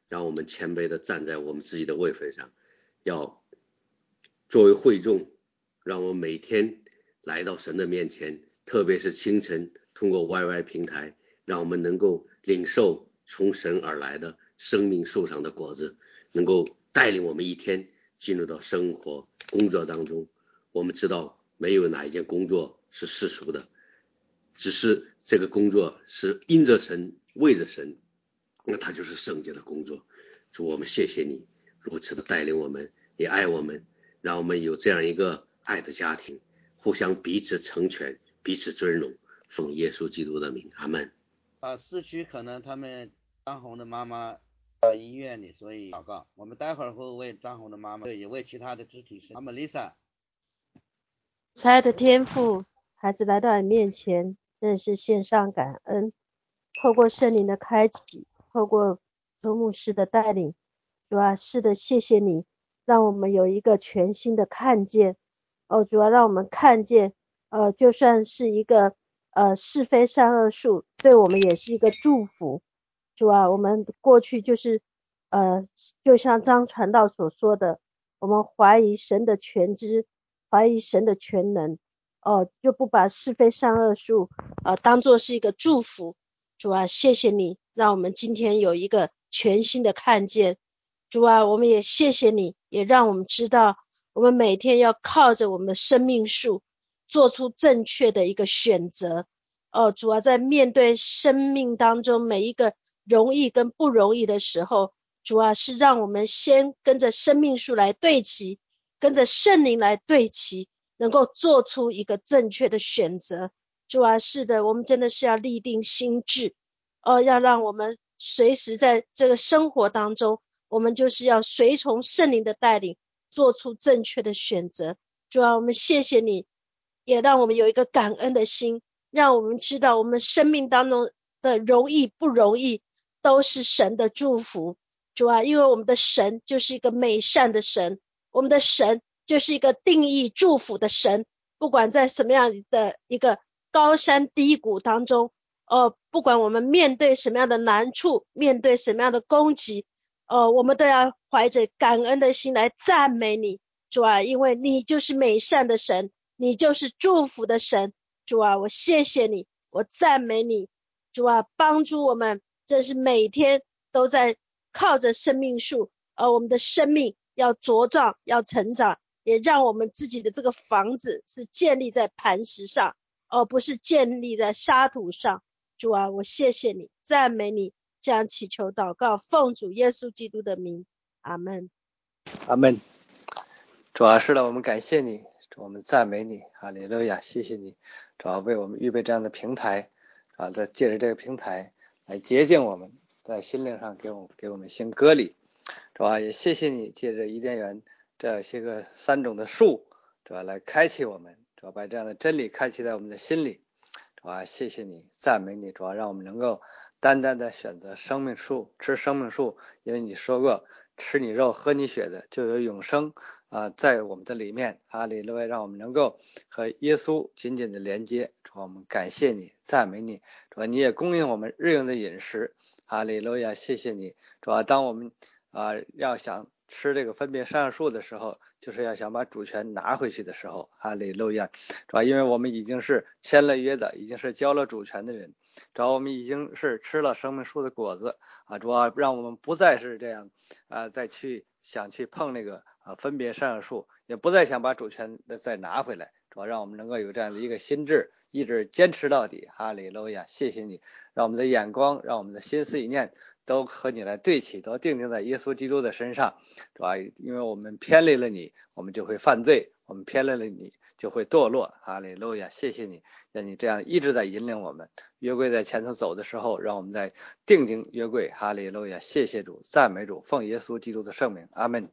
让我们谦卑的站在我们自己的位分上，要作为会众，让我们每天来到神的面前，特别是清晨通过 Y Y 平台，让我们能够领受从神而来的生命树上的果子，能够带领我们一天进入到生活工作当中。我们知道没有哪一件工作是世俗的，只是这个工作是因着神为着神，那它就是圣洁的工作。主，我们谢谢你如此的带领我们，也爱我们，让我们有这样一个爱的家庭，互相彼此成全，彼此尊荣，奉耶稣基督的名，阿们。 啊，市区可能他们张红的妈妈到医院里，所以祷告。我们待会儿会为张红的妈妈，也为其他的肢体生。阿们 Lisa。 慈爱的天父，孩子来到你面前，真是献上感恩。透过圣灵的开启，透过周牧师的带领，主啊，是的，谢谢你，让我们有一个全新的看见。哦，主啊，让我们看见，呃，就算是一个呃是非善恶树，对我们也是一个祝福。主啊，我们过去就是呃，就像张传道所说的，我们怀疑神的全知，怀疑神的全能，哦，就不把是非善恶树呃当作是一个祝福。主啊，谢谢你，让我们今天有一个全新的看见。主啊，我们也谢谢你，也让我们知道，我们每天要靠着我们的生命树，做出正确的一个选择。哦，主啊，在面对生命当中每一个容易跟不容易的时候，主啊，是让我们先跟着生命树来对齐，跟着圣灵来对齐，能够做出一个正确的选择。主啊，是的，我们真的是要立定心志，哦，要让我们随时在这个生活当中，我们就是要随从圣灵的带领，做出正确的选择。主啊，我们谢谢你，也让我们有一个感恩的心，让我们知道我们生命当中的容易不容易都是神的祝福。主啊，因为我们的神就是一个美善的神，我们的神就是一个定义祝福的神，不管在什么样的一个高山低谷当中，呃，不管我们面对什么样的难处，面对什么样的攻击，呃，我们都要怀着感恩的心来赞美你，主啊，因为你就是美善的神，你就是祝福的神。主啊，我谢谢你，我赞美你。主啊，帮助我们，这是每天都在靠着生命树，而我们的生命要茁壮，要成长，也让我们自己的这个房子是建立在磐石上，而不是建立在沙土上。主啊，我谢谢你，赞美你，这样祈求祷告，奉主耶稣基督的名，阿们。 阿们。主啊，是的，我们感谢你，主，我们赞美你，哈利路亚，谢谢你，主啊，为我们预备这样的平台啊，在借着这个平台来洁净我们，在心灵上给我们给我们行割礼。主啊，也谢谢你借着伊甸园这些个三种的树，主啊，来开启我们，主啊，把这样的真理开启在我们的心里。主啊，谢谢你，赞美你，主啊，让我们能够单单的选择生命树，吃生命树，因为你说过，吃你肉喝你血的就有永生啊，在我们的里面。哈利路亚，让我们能够和耶稣紧紧的连接。主啊，我们感谢你，赞美你，主啊，你也供应我们日用的饮食。哈利路亚，谢谢你，主啊，当我们啊要想吃这个分别善恶树的时候，就是要想把主权拿回去的时候。哈利路亚，主啊，因为我们已经是签了约的，已经是交了主权的人，主啊，我们已经是吃了生命树的果子啊，主啊，让我们不再是这样啊，再去想去碰那个啊分别善恶树，也不再想把主权再拿回来。主啊，让我们能够有这样的一个心智，一直坚持到底。哈利路亚，谢谢你，让我们的眼光，让我们的心思意念都和你来对齐，都定睛在耶稣基督的身上。主啊，因为我们偏离了你，我们就会犯罪，我们偏离了你就会堕落。哈利路亚，谢谢你，让你这样一直在引领我们。约柜在前头走的时候，让我们在定睛约柜。哈利路亚，谢谢主，赞美主，奉耶稣基督的圣名，阿们。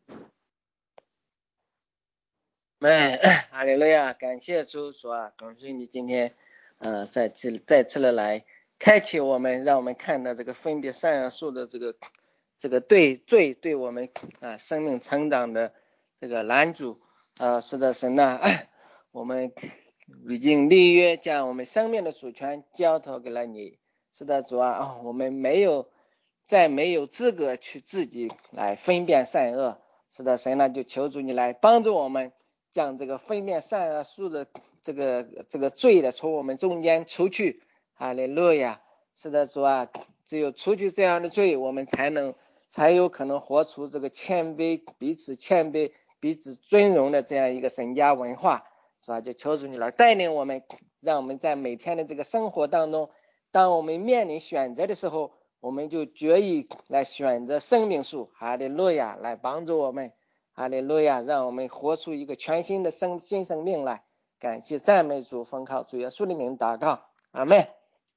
们，哈利路亚，感谢主，主啊，感谢你今天呃再次再次的来开启我们，让我们看到这个分别善恶树的这个这个对罪对我们啊生命成长的这个拦阻啊。是的，神呐、啊，我们已经立约将我们生命的主权交托给了你。是的，主啊，哦、我们没有再没有资格去自己来分辨善恶。是的，神呢就求主你来帮助我们，将这个分辨善恶树的这个这个罪的从我们中间除去。哈利路亚。是的，主啊，只有除去这样的罪，我们才能才有可能活出这个谦卑，彼此谦卑，彼此尊荣的这样一个神家文化。是吧？就求主你来带领我们，让我们在每天的这个生活当中，当我们面临选择的时候，我们就决意来选择生命树。哈利路亚，来帮助我们。哈利路亚，让我们活出一个全新的生新生命来。感谢赞美主，奉靠主耶稣的名祷告，阿们。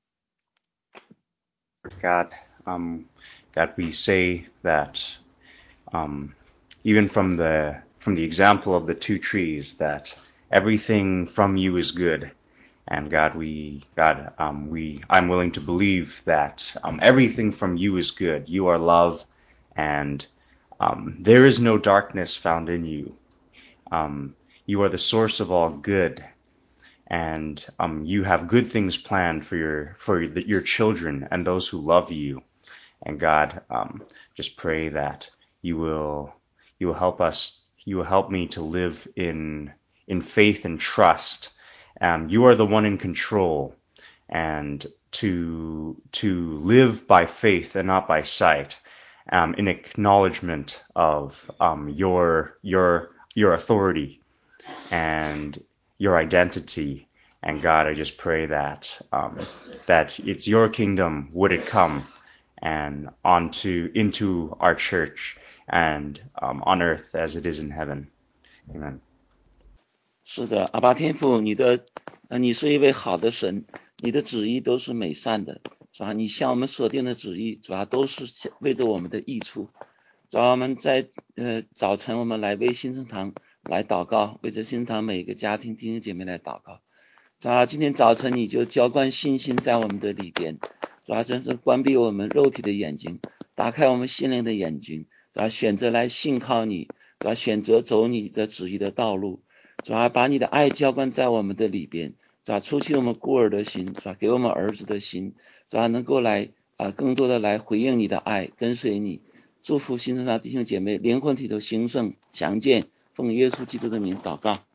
God, um, that we say that um, even from the from the example of the two trees, that everything from you is good, and God, we God, um, we I'm willing to believe that um, everything from you is good. You are love, and um, there is no darkness found in you. Um, you are the source of all good. And um, you have good things planned for your for your children and those who love you. And God, um, just pray that you will you will help us. You will help me to live in in faith and trust. Um, you are the one in control, and to to live by faith and not by sight, um, in acknowledgement of um, your your your authority and your identity. And God, I just pray that um, that it's your kingdom, would it come, and onto into our church and um, on earth as it is in heaven. Amen. 是的，阿爸天父，你的呃，你是一位好的神，你的旨意都是美善的，是吧？你向我们所定的旨意，主要都是为着我们的益处。主要我们在呃早晨我们来为新生堂来祷告，为着新生堂每一个家庭弟兄姐妹来祷告。主要今天早晨你就浇灌信心在我们的里边，主要真是关闭我们肉体的眼睛，打开我们心灵的眼睛，主要选择来信靠你，主要选择走你的旨意的道路，主要把你的爱浇灌在我们的里边，主要除去我们孤儿的心，主要给我们儿子的心，主要能够来啊、呃、更多的来回应你的爱，跟随你。祝福新生堂弟兄姐妹灵魂体都兴盛强健，奉耶稣基督的名祷告。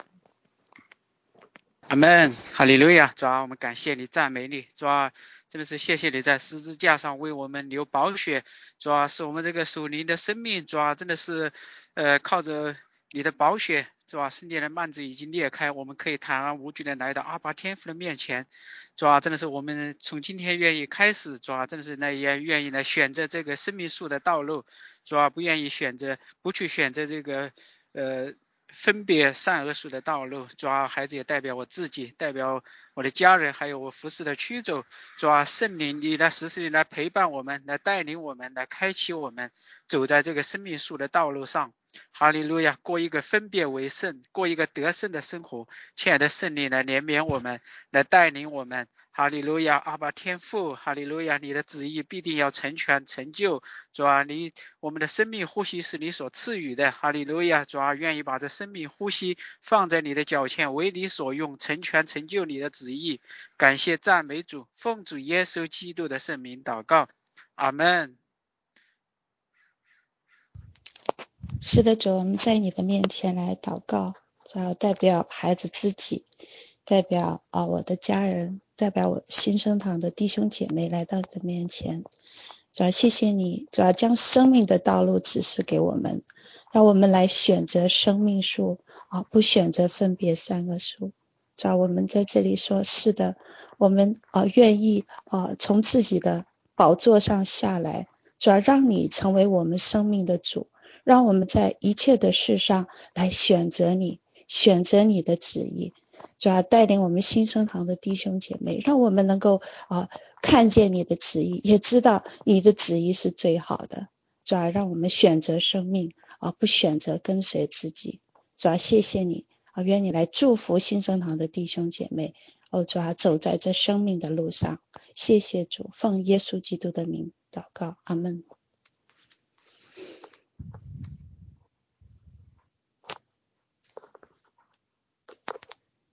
阿们，哈利路亚！主啊，我们感谢你，赞美你，主啊，真的是谢谢你在十字架上为我们流宝血，主啊，是我们这个属灵的生命，主啊，真的是呃靠着你的宝血，主啊，圣殿的幔子已经裂开，我们可以坦然无惧的来到阿爸天父的面前，主啊，真的是我们从今天愿意开始，主啊，真的是来也愿意来选择这个生命树的道路，主啊，不愿意选择不去选择这个呃。分别善恶树的道路，主啊，孩子也代表我自己，代表我的家人，还有我服侍的区走，主啊，圣灵你来时时你来陪伴我们，来带领我们，来开启我们，走在这个生命树的道路上。哈利路亚，过一个分别为圣，过一个得胜的生活。亲爱的圣灵来怜悯我们，来带领我们。哈利路亚，阿爸天父，哈利路亚，你的旨意必定要成全成就。主啊，你我们的生命呼吸是你所赐予的。哈利路亚，主啊，愿意把这生命呼吸放在你的脚前，为你所用，成全成就你的旨意。感谢赞美主，奉主耶稣基督的圣名祷告，阿们。 是的，主，我们在你的面前来祷告，主要代表孩子自己，代表啊我的家人，代表我新生堂的弟兄姐妹来到你的面前。主要谢谢你，主要将生命的道路指示给我们，让我们来选择生命树啊，不选择分别善恶树。主要我们在这里说，是的，我们啊愿意啊从自己的宝座上下来，主要让你成为我们生命的主，让我们在一切的事上来选择你，选择你的旨意。主要带领我们新生堂的弟兄姐妹，让我们能够啊看见你的旨意，也知道你的旨意是最好的。主要让我们选择生命啊，不选择跟随自己。主要谢谢你啊，愿你来祝福新生堂的弟兄姐妹。哦，主要走在这生命的路上。谢谢主，奉耶稣基督的名祷告，阿们。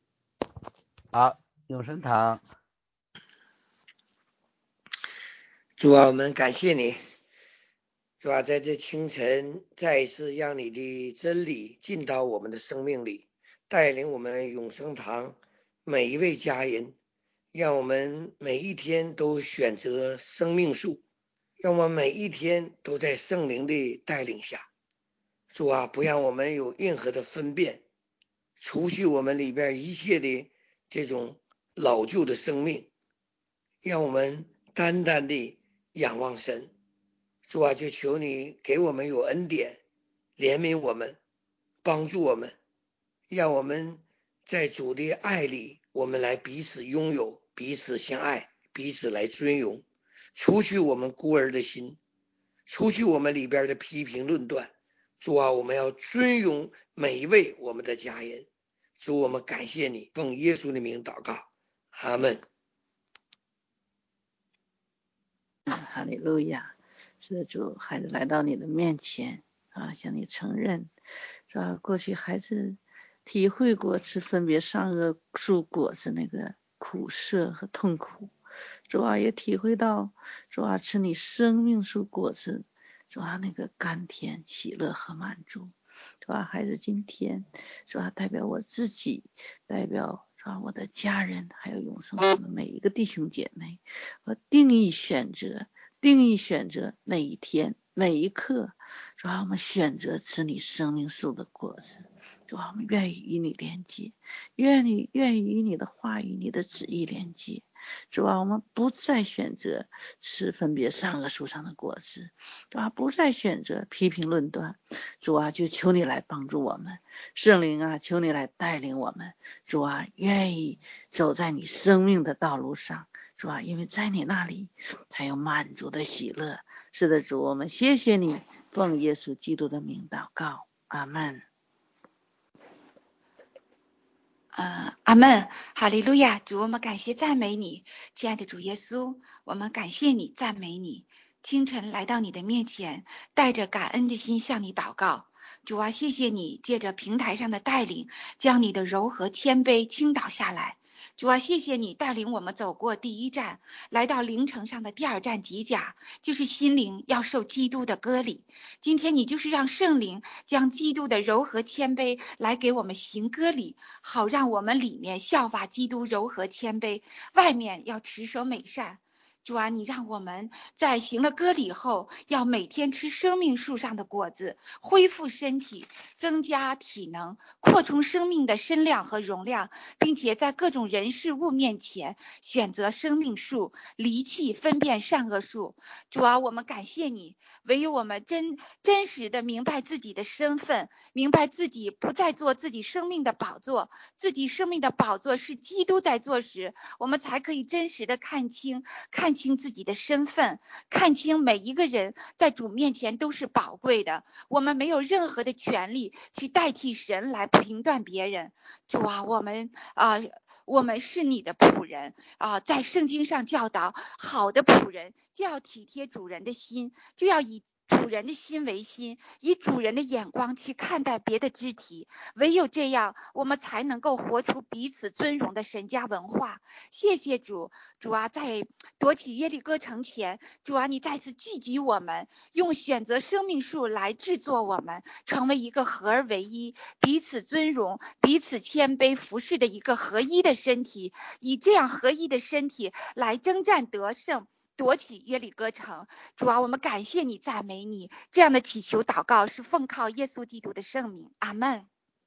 好，永生堂。 主啊，我们感谢你，主啊，在这清晨再一次让你的真理进到我们的生命里，带领我们永生堂每一位家人，让我们每一天都选择生命树，让我们每一天都在圣灵的带领下。主啊，不让我们有任何的分辨，除去我们里边一切的这种老旧的生命，让我们单单的仰望神。主啊，就求你给我们有恩典，怜悯我们，帮助我们，让我们在主的爱里，我们来彼此拥有，彼此相爱，彼此来尊荣，除去我们孤儿的心，除去我们里边的批评论断。主啊，我们要尊荣每一位我们的家人。主，我们感谢你，奉耶稣的名祷告，阿们。 哈利路亚。是的，主，孩子来到你的面前啊，向你承认，是吧？过去孩子体会过吃分别善恶树果子那个苦涩和痛苦，主啊，也体会到主啊吃你生命树果子，主啊那个甘甜喜乐和满足，主啊，孩子今天主啊代表我自己，代表主啊我的家人，还有永生堂的每一个弟兄姐妹，我定义选择。定义选择每一天每一刻，主啊，我们选择吃你生命树的果子，主啊，我们愿意与你连接，愿意愿意与你的话语你的旨意连接，主啊，我们不再选择吃分别善恶树上的果子，主啊，不再选择批评论断，主啊，就求你来帮助我们，圣灵啊，求你来带领我们，主啊，愿意走在你生命的道路上，主啊，因为在你那里才有满足的喜乐。是的，主，我们谢谢你，奉耶稣基督的名祷告，阿们。 呃，阿们，哈利路亚。主，我们感谢赞美你，亲爱的主耶稣，我们感谢你，赞美你。清晨来到你的面前，带着感恩的心向你祷告。主啊，谢谢你借着平台上的带领，将你的柔和谦卑倾倒下来。主啊，谢谢你带领我们走过第一站，来到灵城上的第二站吉甲，就是心灵要受基督的割礼。今天你就是让圣灵将基督的柔和谦卑来给我们行割礼，好让我们里面效法基督柔和谦卑，外面要持守美善。主啊，你让我们在行了割礼后，要每天吃生命树上的果子，恢复身体，增加体能，扩充生命的身量和容量，并且在各种人事物面前选择生命树，离弃分辨善恶树。主啊，我们感谢你，唯有我们真真实的明白自己的身份，明白自己不再做自己生命的宝座，自己生命的宝座是基督在做时，我们才可以真实的看清看清自己的身份，看清每一个人在主面前都是宝贵的，我们没有任何的权利去代替神来评断别人。主啊，我们啊、呃，我们是你的仆人啊、呃，在圣经上教导，好的仆人就要体贴主人的心，就要以主人的心为心，以主人的眼光去看待别的肢体，唯有这样，我们才能够活出彼此尊荣的神家文化。谢谢主，主啊，在夺取耶利哥城前，主啊，你再次聚集我们，用选择生命树来制作我们，成为一个合而为一、彼此尊荣、彼此谦卑服侍的一个合一的身体，以这样合一的身体来征战得胜，夺取耶利哥城。主啊，我们感谢你，赞美你，这样的祈求祷告是奉靠耶稣基督的圣名，阿们。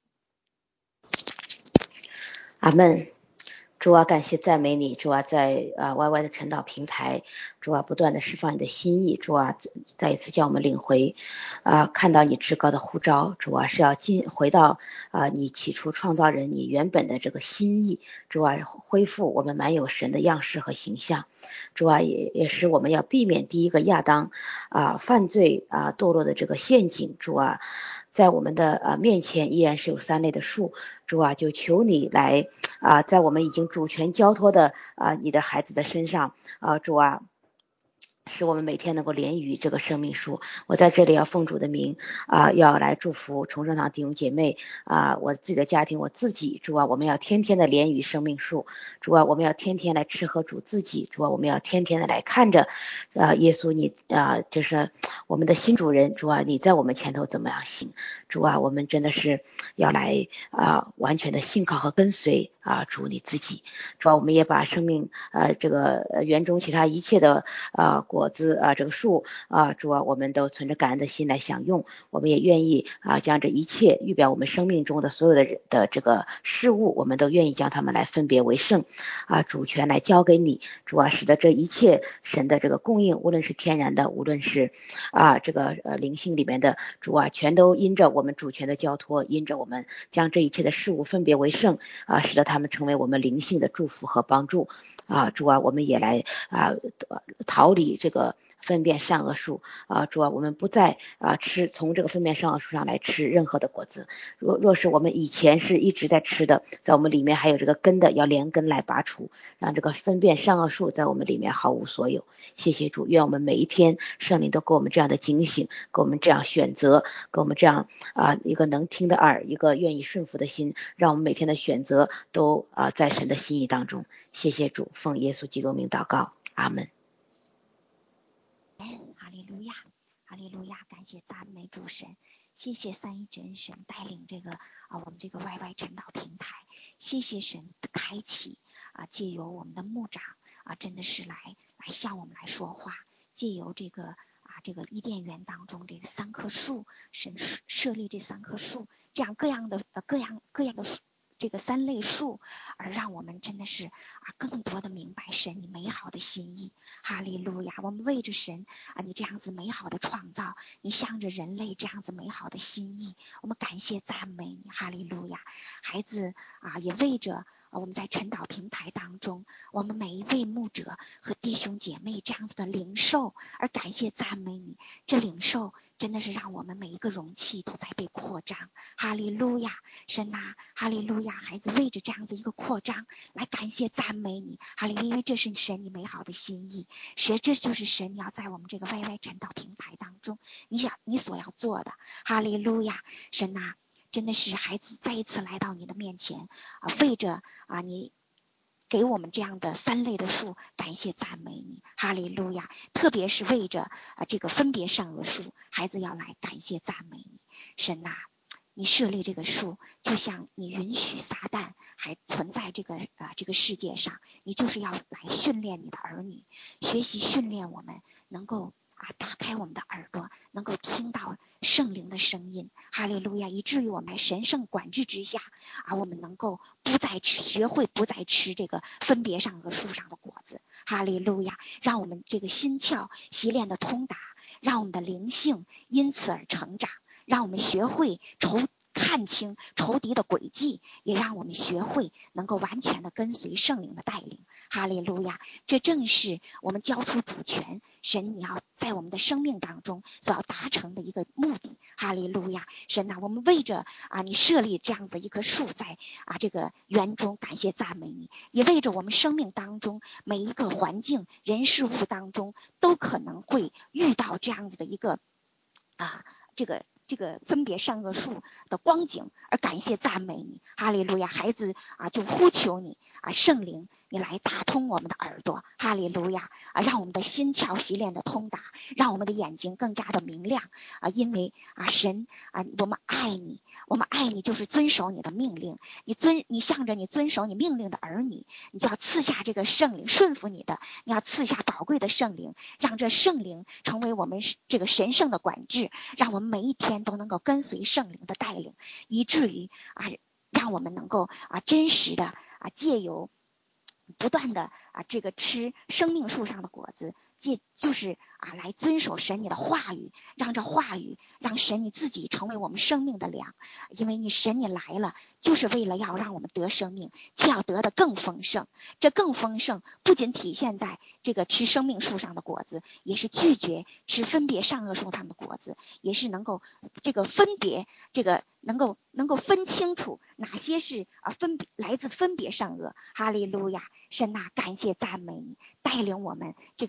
阿们。主啊，感谢赞美你，主啊，在啊 Y Y 的晨祷平台，主啊，不断的释放你的心意，主啊，再一次将我们领回啊，看到你至高的呼召，主啊，是要进回到啊你起初创造人你原本的这个心意，主啊，恢复我们满有神的样式和形象，主啊，也也是我们要避免第一个亚当啊犯罪啊堕落的这个陷阱，主啊。在我们的呃面前依然是有三类的树，主啊，就求你来啊、呃，在我们已经主权交托的啊、呃、你的孩子的身上啊、呃，主啊， 使我们每天能够连于这个生命树。我在这里要奉主的名啊、呃，要来祝福重生堂弟兄姐妹啊、呃，我自己的家庭，我自己，主啊，我们要天天的连于生命树，主啊，我们要天天来吃喝主自己，主啊，我们要天天的来看着啊、呃，耶稣你啊、呃，就是我们的新主人，主啊，你在我们前头怎么样行，主啊，我们真的是要来啊、呃，完全的信靠和跟随啊、呃，主你自己，主啊，我们也把生命呃这个园中其他一切的啊、呃、果子啊、呃、这个树啊、呃，主啊，我们都存着感恩的心来享用，我们也愿意啊、呃、将这一切预表我们生命中的所有的的这个事物，我们都愿意将它们来分别为圣啊、呃，主权来交给你，主啊，使得这一切神的这个供应，无论是天然的，无论是啊这个呃灵性里面的，主啊，全都因着我们主权的交托，因着我们将这一切的事物分别为圣啊、呃，使得他们成为我们灵性的祝福和帮助啊，主啊，我们也来啊逃离这个分辨善恶树啊，主啊，我们不再啊吃从这个分辨善恶树上来吃任何的果子。若若是我们以前是一直在吃的，在我们里面还有这个根的，要连根来拔除，让这个分辨善恶树在我们里面毫无所有。谢谢主，愿我们每一天圣灵都给我们这样的警醒，给我们这样选择，给我们这样啊一个能听的耳，一个愿意顺服的心，让我们每天的选择都啊在神的心意当中。谢谢主，奉耶稣基督名祷告，阿门。 哈利路亚，哈利路亚，感谢赞美主神，谢谢三一真神带领这个啊我们这个 Y Y 晨祷平台，谢谢神的开启啊，借由我们的牧长啊，真的是来来向我们来说话，借由这个啊这个伊甸园当中这个三棵树，神设立这三棵树，这样各样的呃各样各样的这个三类树，而让我们真的是啊更多的明白神你美好的心意。哈利路亚，我们为着神啊你这样子美好的创造，你向着人类这样子美好的心意，我们感谢赞美你。哈利路亚，孩子啊也为着我们在晨祷平台当中，我们每一位牧者和弟兄姐妹这样子的领受而感谢赞美你，这领受真的是让我们每一个容器都在被扩张。哈利路亚，神啊，哈利路亚，孩子为着这样子一个扩张来感谢赞美你。哈利路亚，因为这是神你美好的心意，神这就是神你要在我们这个 Y Y 晨祷平台当中你想你所要做的。哈利路亚，神啊，真的是孩子再一次来到你的面前啊，为着啊你给我们这样的三类的树感谢赞美你。哈利路亚，特别是为着啊这个分别善恶树，孩子要来感谢赞美你。神啊，你设立这个树，就像你允许撒旦还存在这个啊这个世界上，你就是要来训练你的儿女，学习训练我们能够啊打开我们的耳朵，能够听到圣灵的声音。哈利路亚，以至于我们在神圣管制之下啊，我们能够不再吃，学会不再吃这个分别善恶树上的果子。哈利路亚，让我们这个心窍习练的通达，让我们的灵性因此而成长，让我们学会仇看清仇敌的诡计，也让我们学会能够完全的跟随圣灵的带领。哈利路亚，这正是我们交出主权，神你要在我们的生命当中所要达成的一个目的。哈利路亚，神啊，我们为着啊你设立这样的一棵树在啊这个园中感谢赞美你，也为着我们生命当中每一个环境人事物当中都可能会遇到这样子的一个啊这个这个分别善恶树的光景而感谢赞美你。哈利路亚，孩子啊就呼求你啊圣灵你来打通我们的耳朵。哈利路亚啊，让我们的心窍习练的通达，让我们的眼睛更加的明亮啊，因为啊神啊我们爱你，我们爱你就是遵守你的命令，你遵你向着你遵守你命令的儿女，你就要赐下这个圣灵，顺服你的，你要赐下宝贵的圣灵，让这圣灵成为我们这个神圣的管制，让我们每一天都能够跟随圣灵的带领，以至于啊让我们能够啊真实的啊借由不断的啊这个吃生命树上的果子，借就是啊来遵守神你的话语，让这话语让神你自己成为我们生命的粮，因为你神你来了就是为了要让我们得生命，却要得的更丰盛。这更丰盛不仅体现在这个吃生命树上的果子，也是拒绝吃分别善恶树上的果子，也是能够这个分别这个能够能够分清楚哪些是啊分别来自分别善恶。哈利路亚，神啊，感谢赞美你，带领我们这个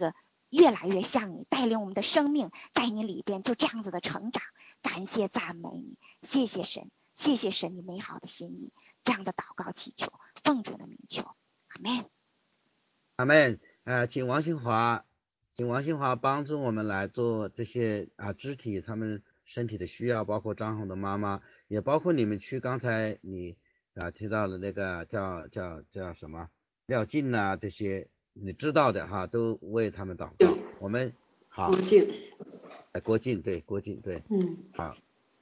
越来越像你，带领我们的生命在你里边就这样子的成长。感谢赞美你，谢谢神，谢谢神你美好的心意。这样的祷告祈求，奉主的名求，阿们。 阿们。呃，请王新华，请王新华帮助我们来做这些啊肢体他们身体的需要，包括张红的妈妈，也包括你们去刚才你啊提到的那个叫叫叫什么廖静啊这些你知道的哈，都为他们祷告。我们好。 郭靖。 哎，郭靖对郭靖对。 嗯。 好。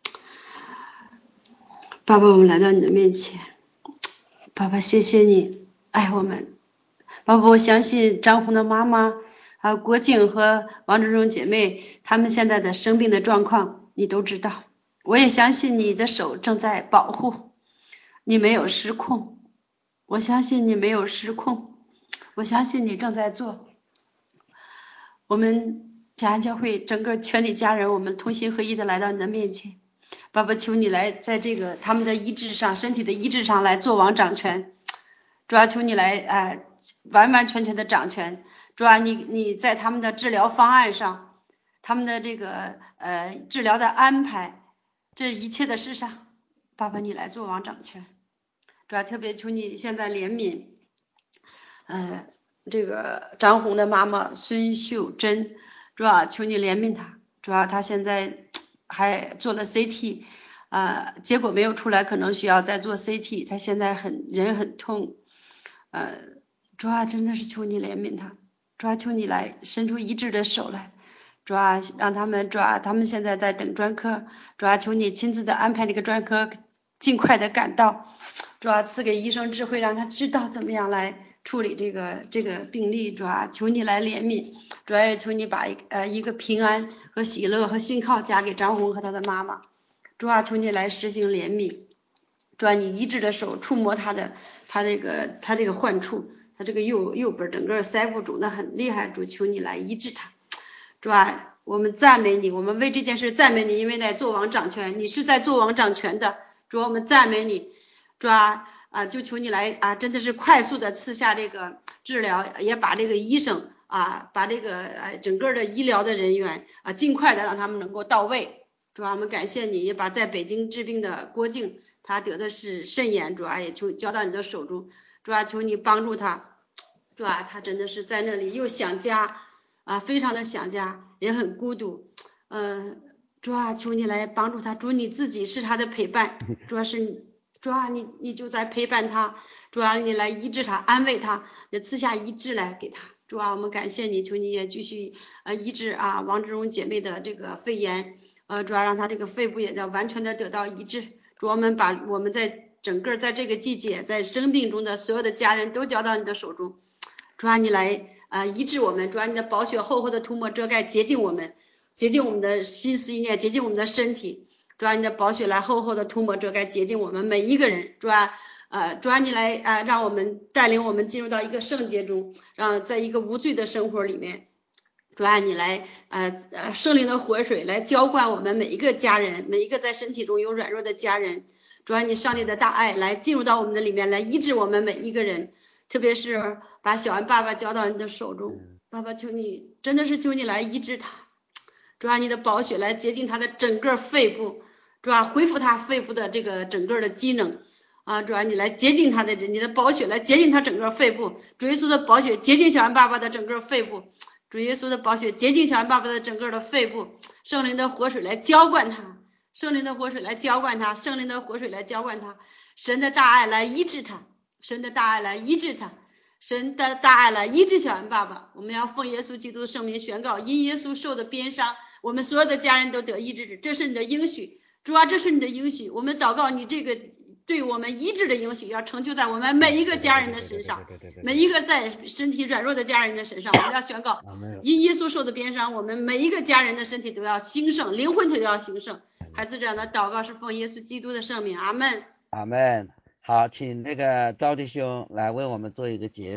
爸爸，我们来到你的面前，爸爸谢谢你爱我们。爸爸，我相信张红的妈妈还有郭靖和王志忠姐妹他们现在的生病的状况你都知道，我也相信你的手正在保护，你没有失控，我相信你没有失控，我相信你正在做。我们嘉安教会整个全体家人，我们同心合一的来到你的面前，爸爸求你来在这个他们的医治上，身体的医治上来做王掌权，主要求你来呃完完全全的掌权，主要你你在他们的治疗方案上，他们的这个呃治疗的安排，这一切的事上，爸爸你来做王掌权，主要特别求你现在怜悯呃这个张红的妈妈孙秀珍，主要求你怜悯她，主要她现在还做了 C T 啊、呃，结果没有出来，可能需要再做 C T， 她现在很人很痛，呃，主要真的是求你怜悯她，主要求你来伸出医治的手来，主要让他们主要他们现在在等专科，主要求你亲自的安排这个专科，尽快的赶到，主要赐给医生智慧，让他知道怎么样来处理这个这个病例，主要求你来怜悯，主要也求你把呃一个平安和喜乐和信靠加给张红和他的妈妈，主要求你来实行怜悯，主要你医治的手触摸他的他这个他这个患处，他这个右右边整个腮部肿得很厉害，主求你来医治他，主要我们赞美你，我们为这件事赞美你，因为在做王掌权，你是在做王掌权的，主要我们赞美你，主要啊，就求你来啊，真的是快速的赐下这个治疗，也把这个医生啊，把这个呃整个的医疗的人员啊，尽快的让他们能够到位。主要我们感谢你，也把在北京治病的郭靖，他得的是肾炎，主要也求交到你的手中，主要求你帮助他，主要他真的是在那里又想家啊，非常的想家，也很孤独，嗯、呃，主要求你来帮助他，主你自己是他的陪伴，主要是你。主要你你就在陪伴他，主要你来医治他，安慰他，也赐下医治来给他。主要我们感谢你，求你也继续呃医治啊王志荣姐妹的这个肺炎，呃主要让他这个肺部也要完全的得到医治。主要我们把我们在整个在这个季节在生病中的所有的家人都交到你的手中，主要你来啊医治我们，主要你的宝血厚厚的涂抹遮盖洁净我们，洁净我们的心思意念，洁净我们的身体。主要你的宝血来厚厚的涂抹遮盖洁净我们每一个人，主要呃主要你来啊、呃、让我们带领我们进入到一个圣洁中，让在一个无罪的生活里面，主要你来呃呃圣灵的活水来浇灌我们每一个家人，每一个在身体中有软弱的家人，主要你上帝的大爱来进入到我们的里面，来医治我们每一个人，特别是把小安爸爸交到你的手中，爸爸求你真的是求你来医治他，主要你的宝血来洁净他的整个肺部，主要恢复他肺部的这个整个的机能啊，主要你来洁净他的你的宝血来洁净他整个肺部，主耶稣的宝血洁净小安爸爸的整个肺部，主耶稣的宝血洁净小安爸爸的整个的肺部，圣灵的活水来浇灌他，圣灵的活水来浇灌他，圣灵的活水来浇灌他，神的大爱来医治他，神的大爱来医治他，神的大爱来医治小安爸爸。我们要奉耶稣基督圣名宣告，因耶稣受的鞭伤，我们所有的家人都得医治，这是你的应许，主啊，这是你的应许，我们祷告你这个对我们医治的应许要成就在我们每一个家人的身上，每一个在身体软弱的家人的身上，我们要宣告因耶稣受的鞭伤，我们每一个家人的身体都要兴盛，灵魂都要兴盛。孩子这样的祷告是奉耶稣基督的圣名，阿们。 阿们。好，请那个赵弟兄来为我们做一个结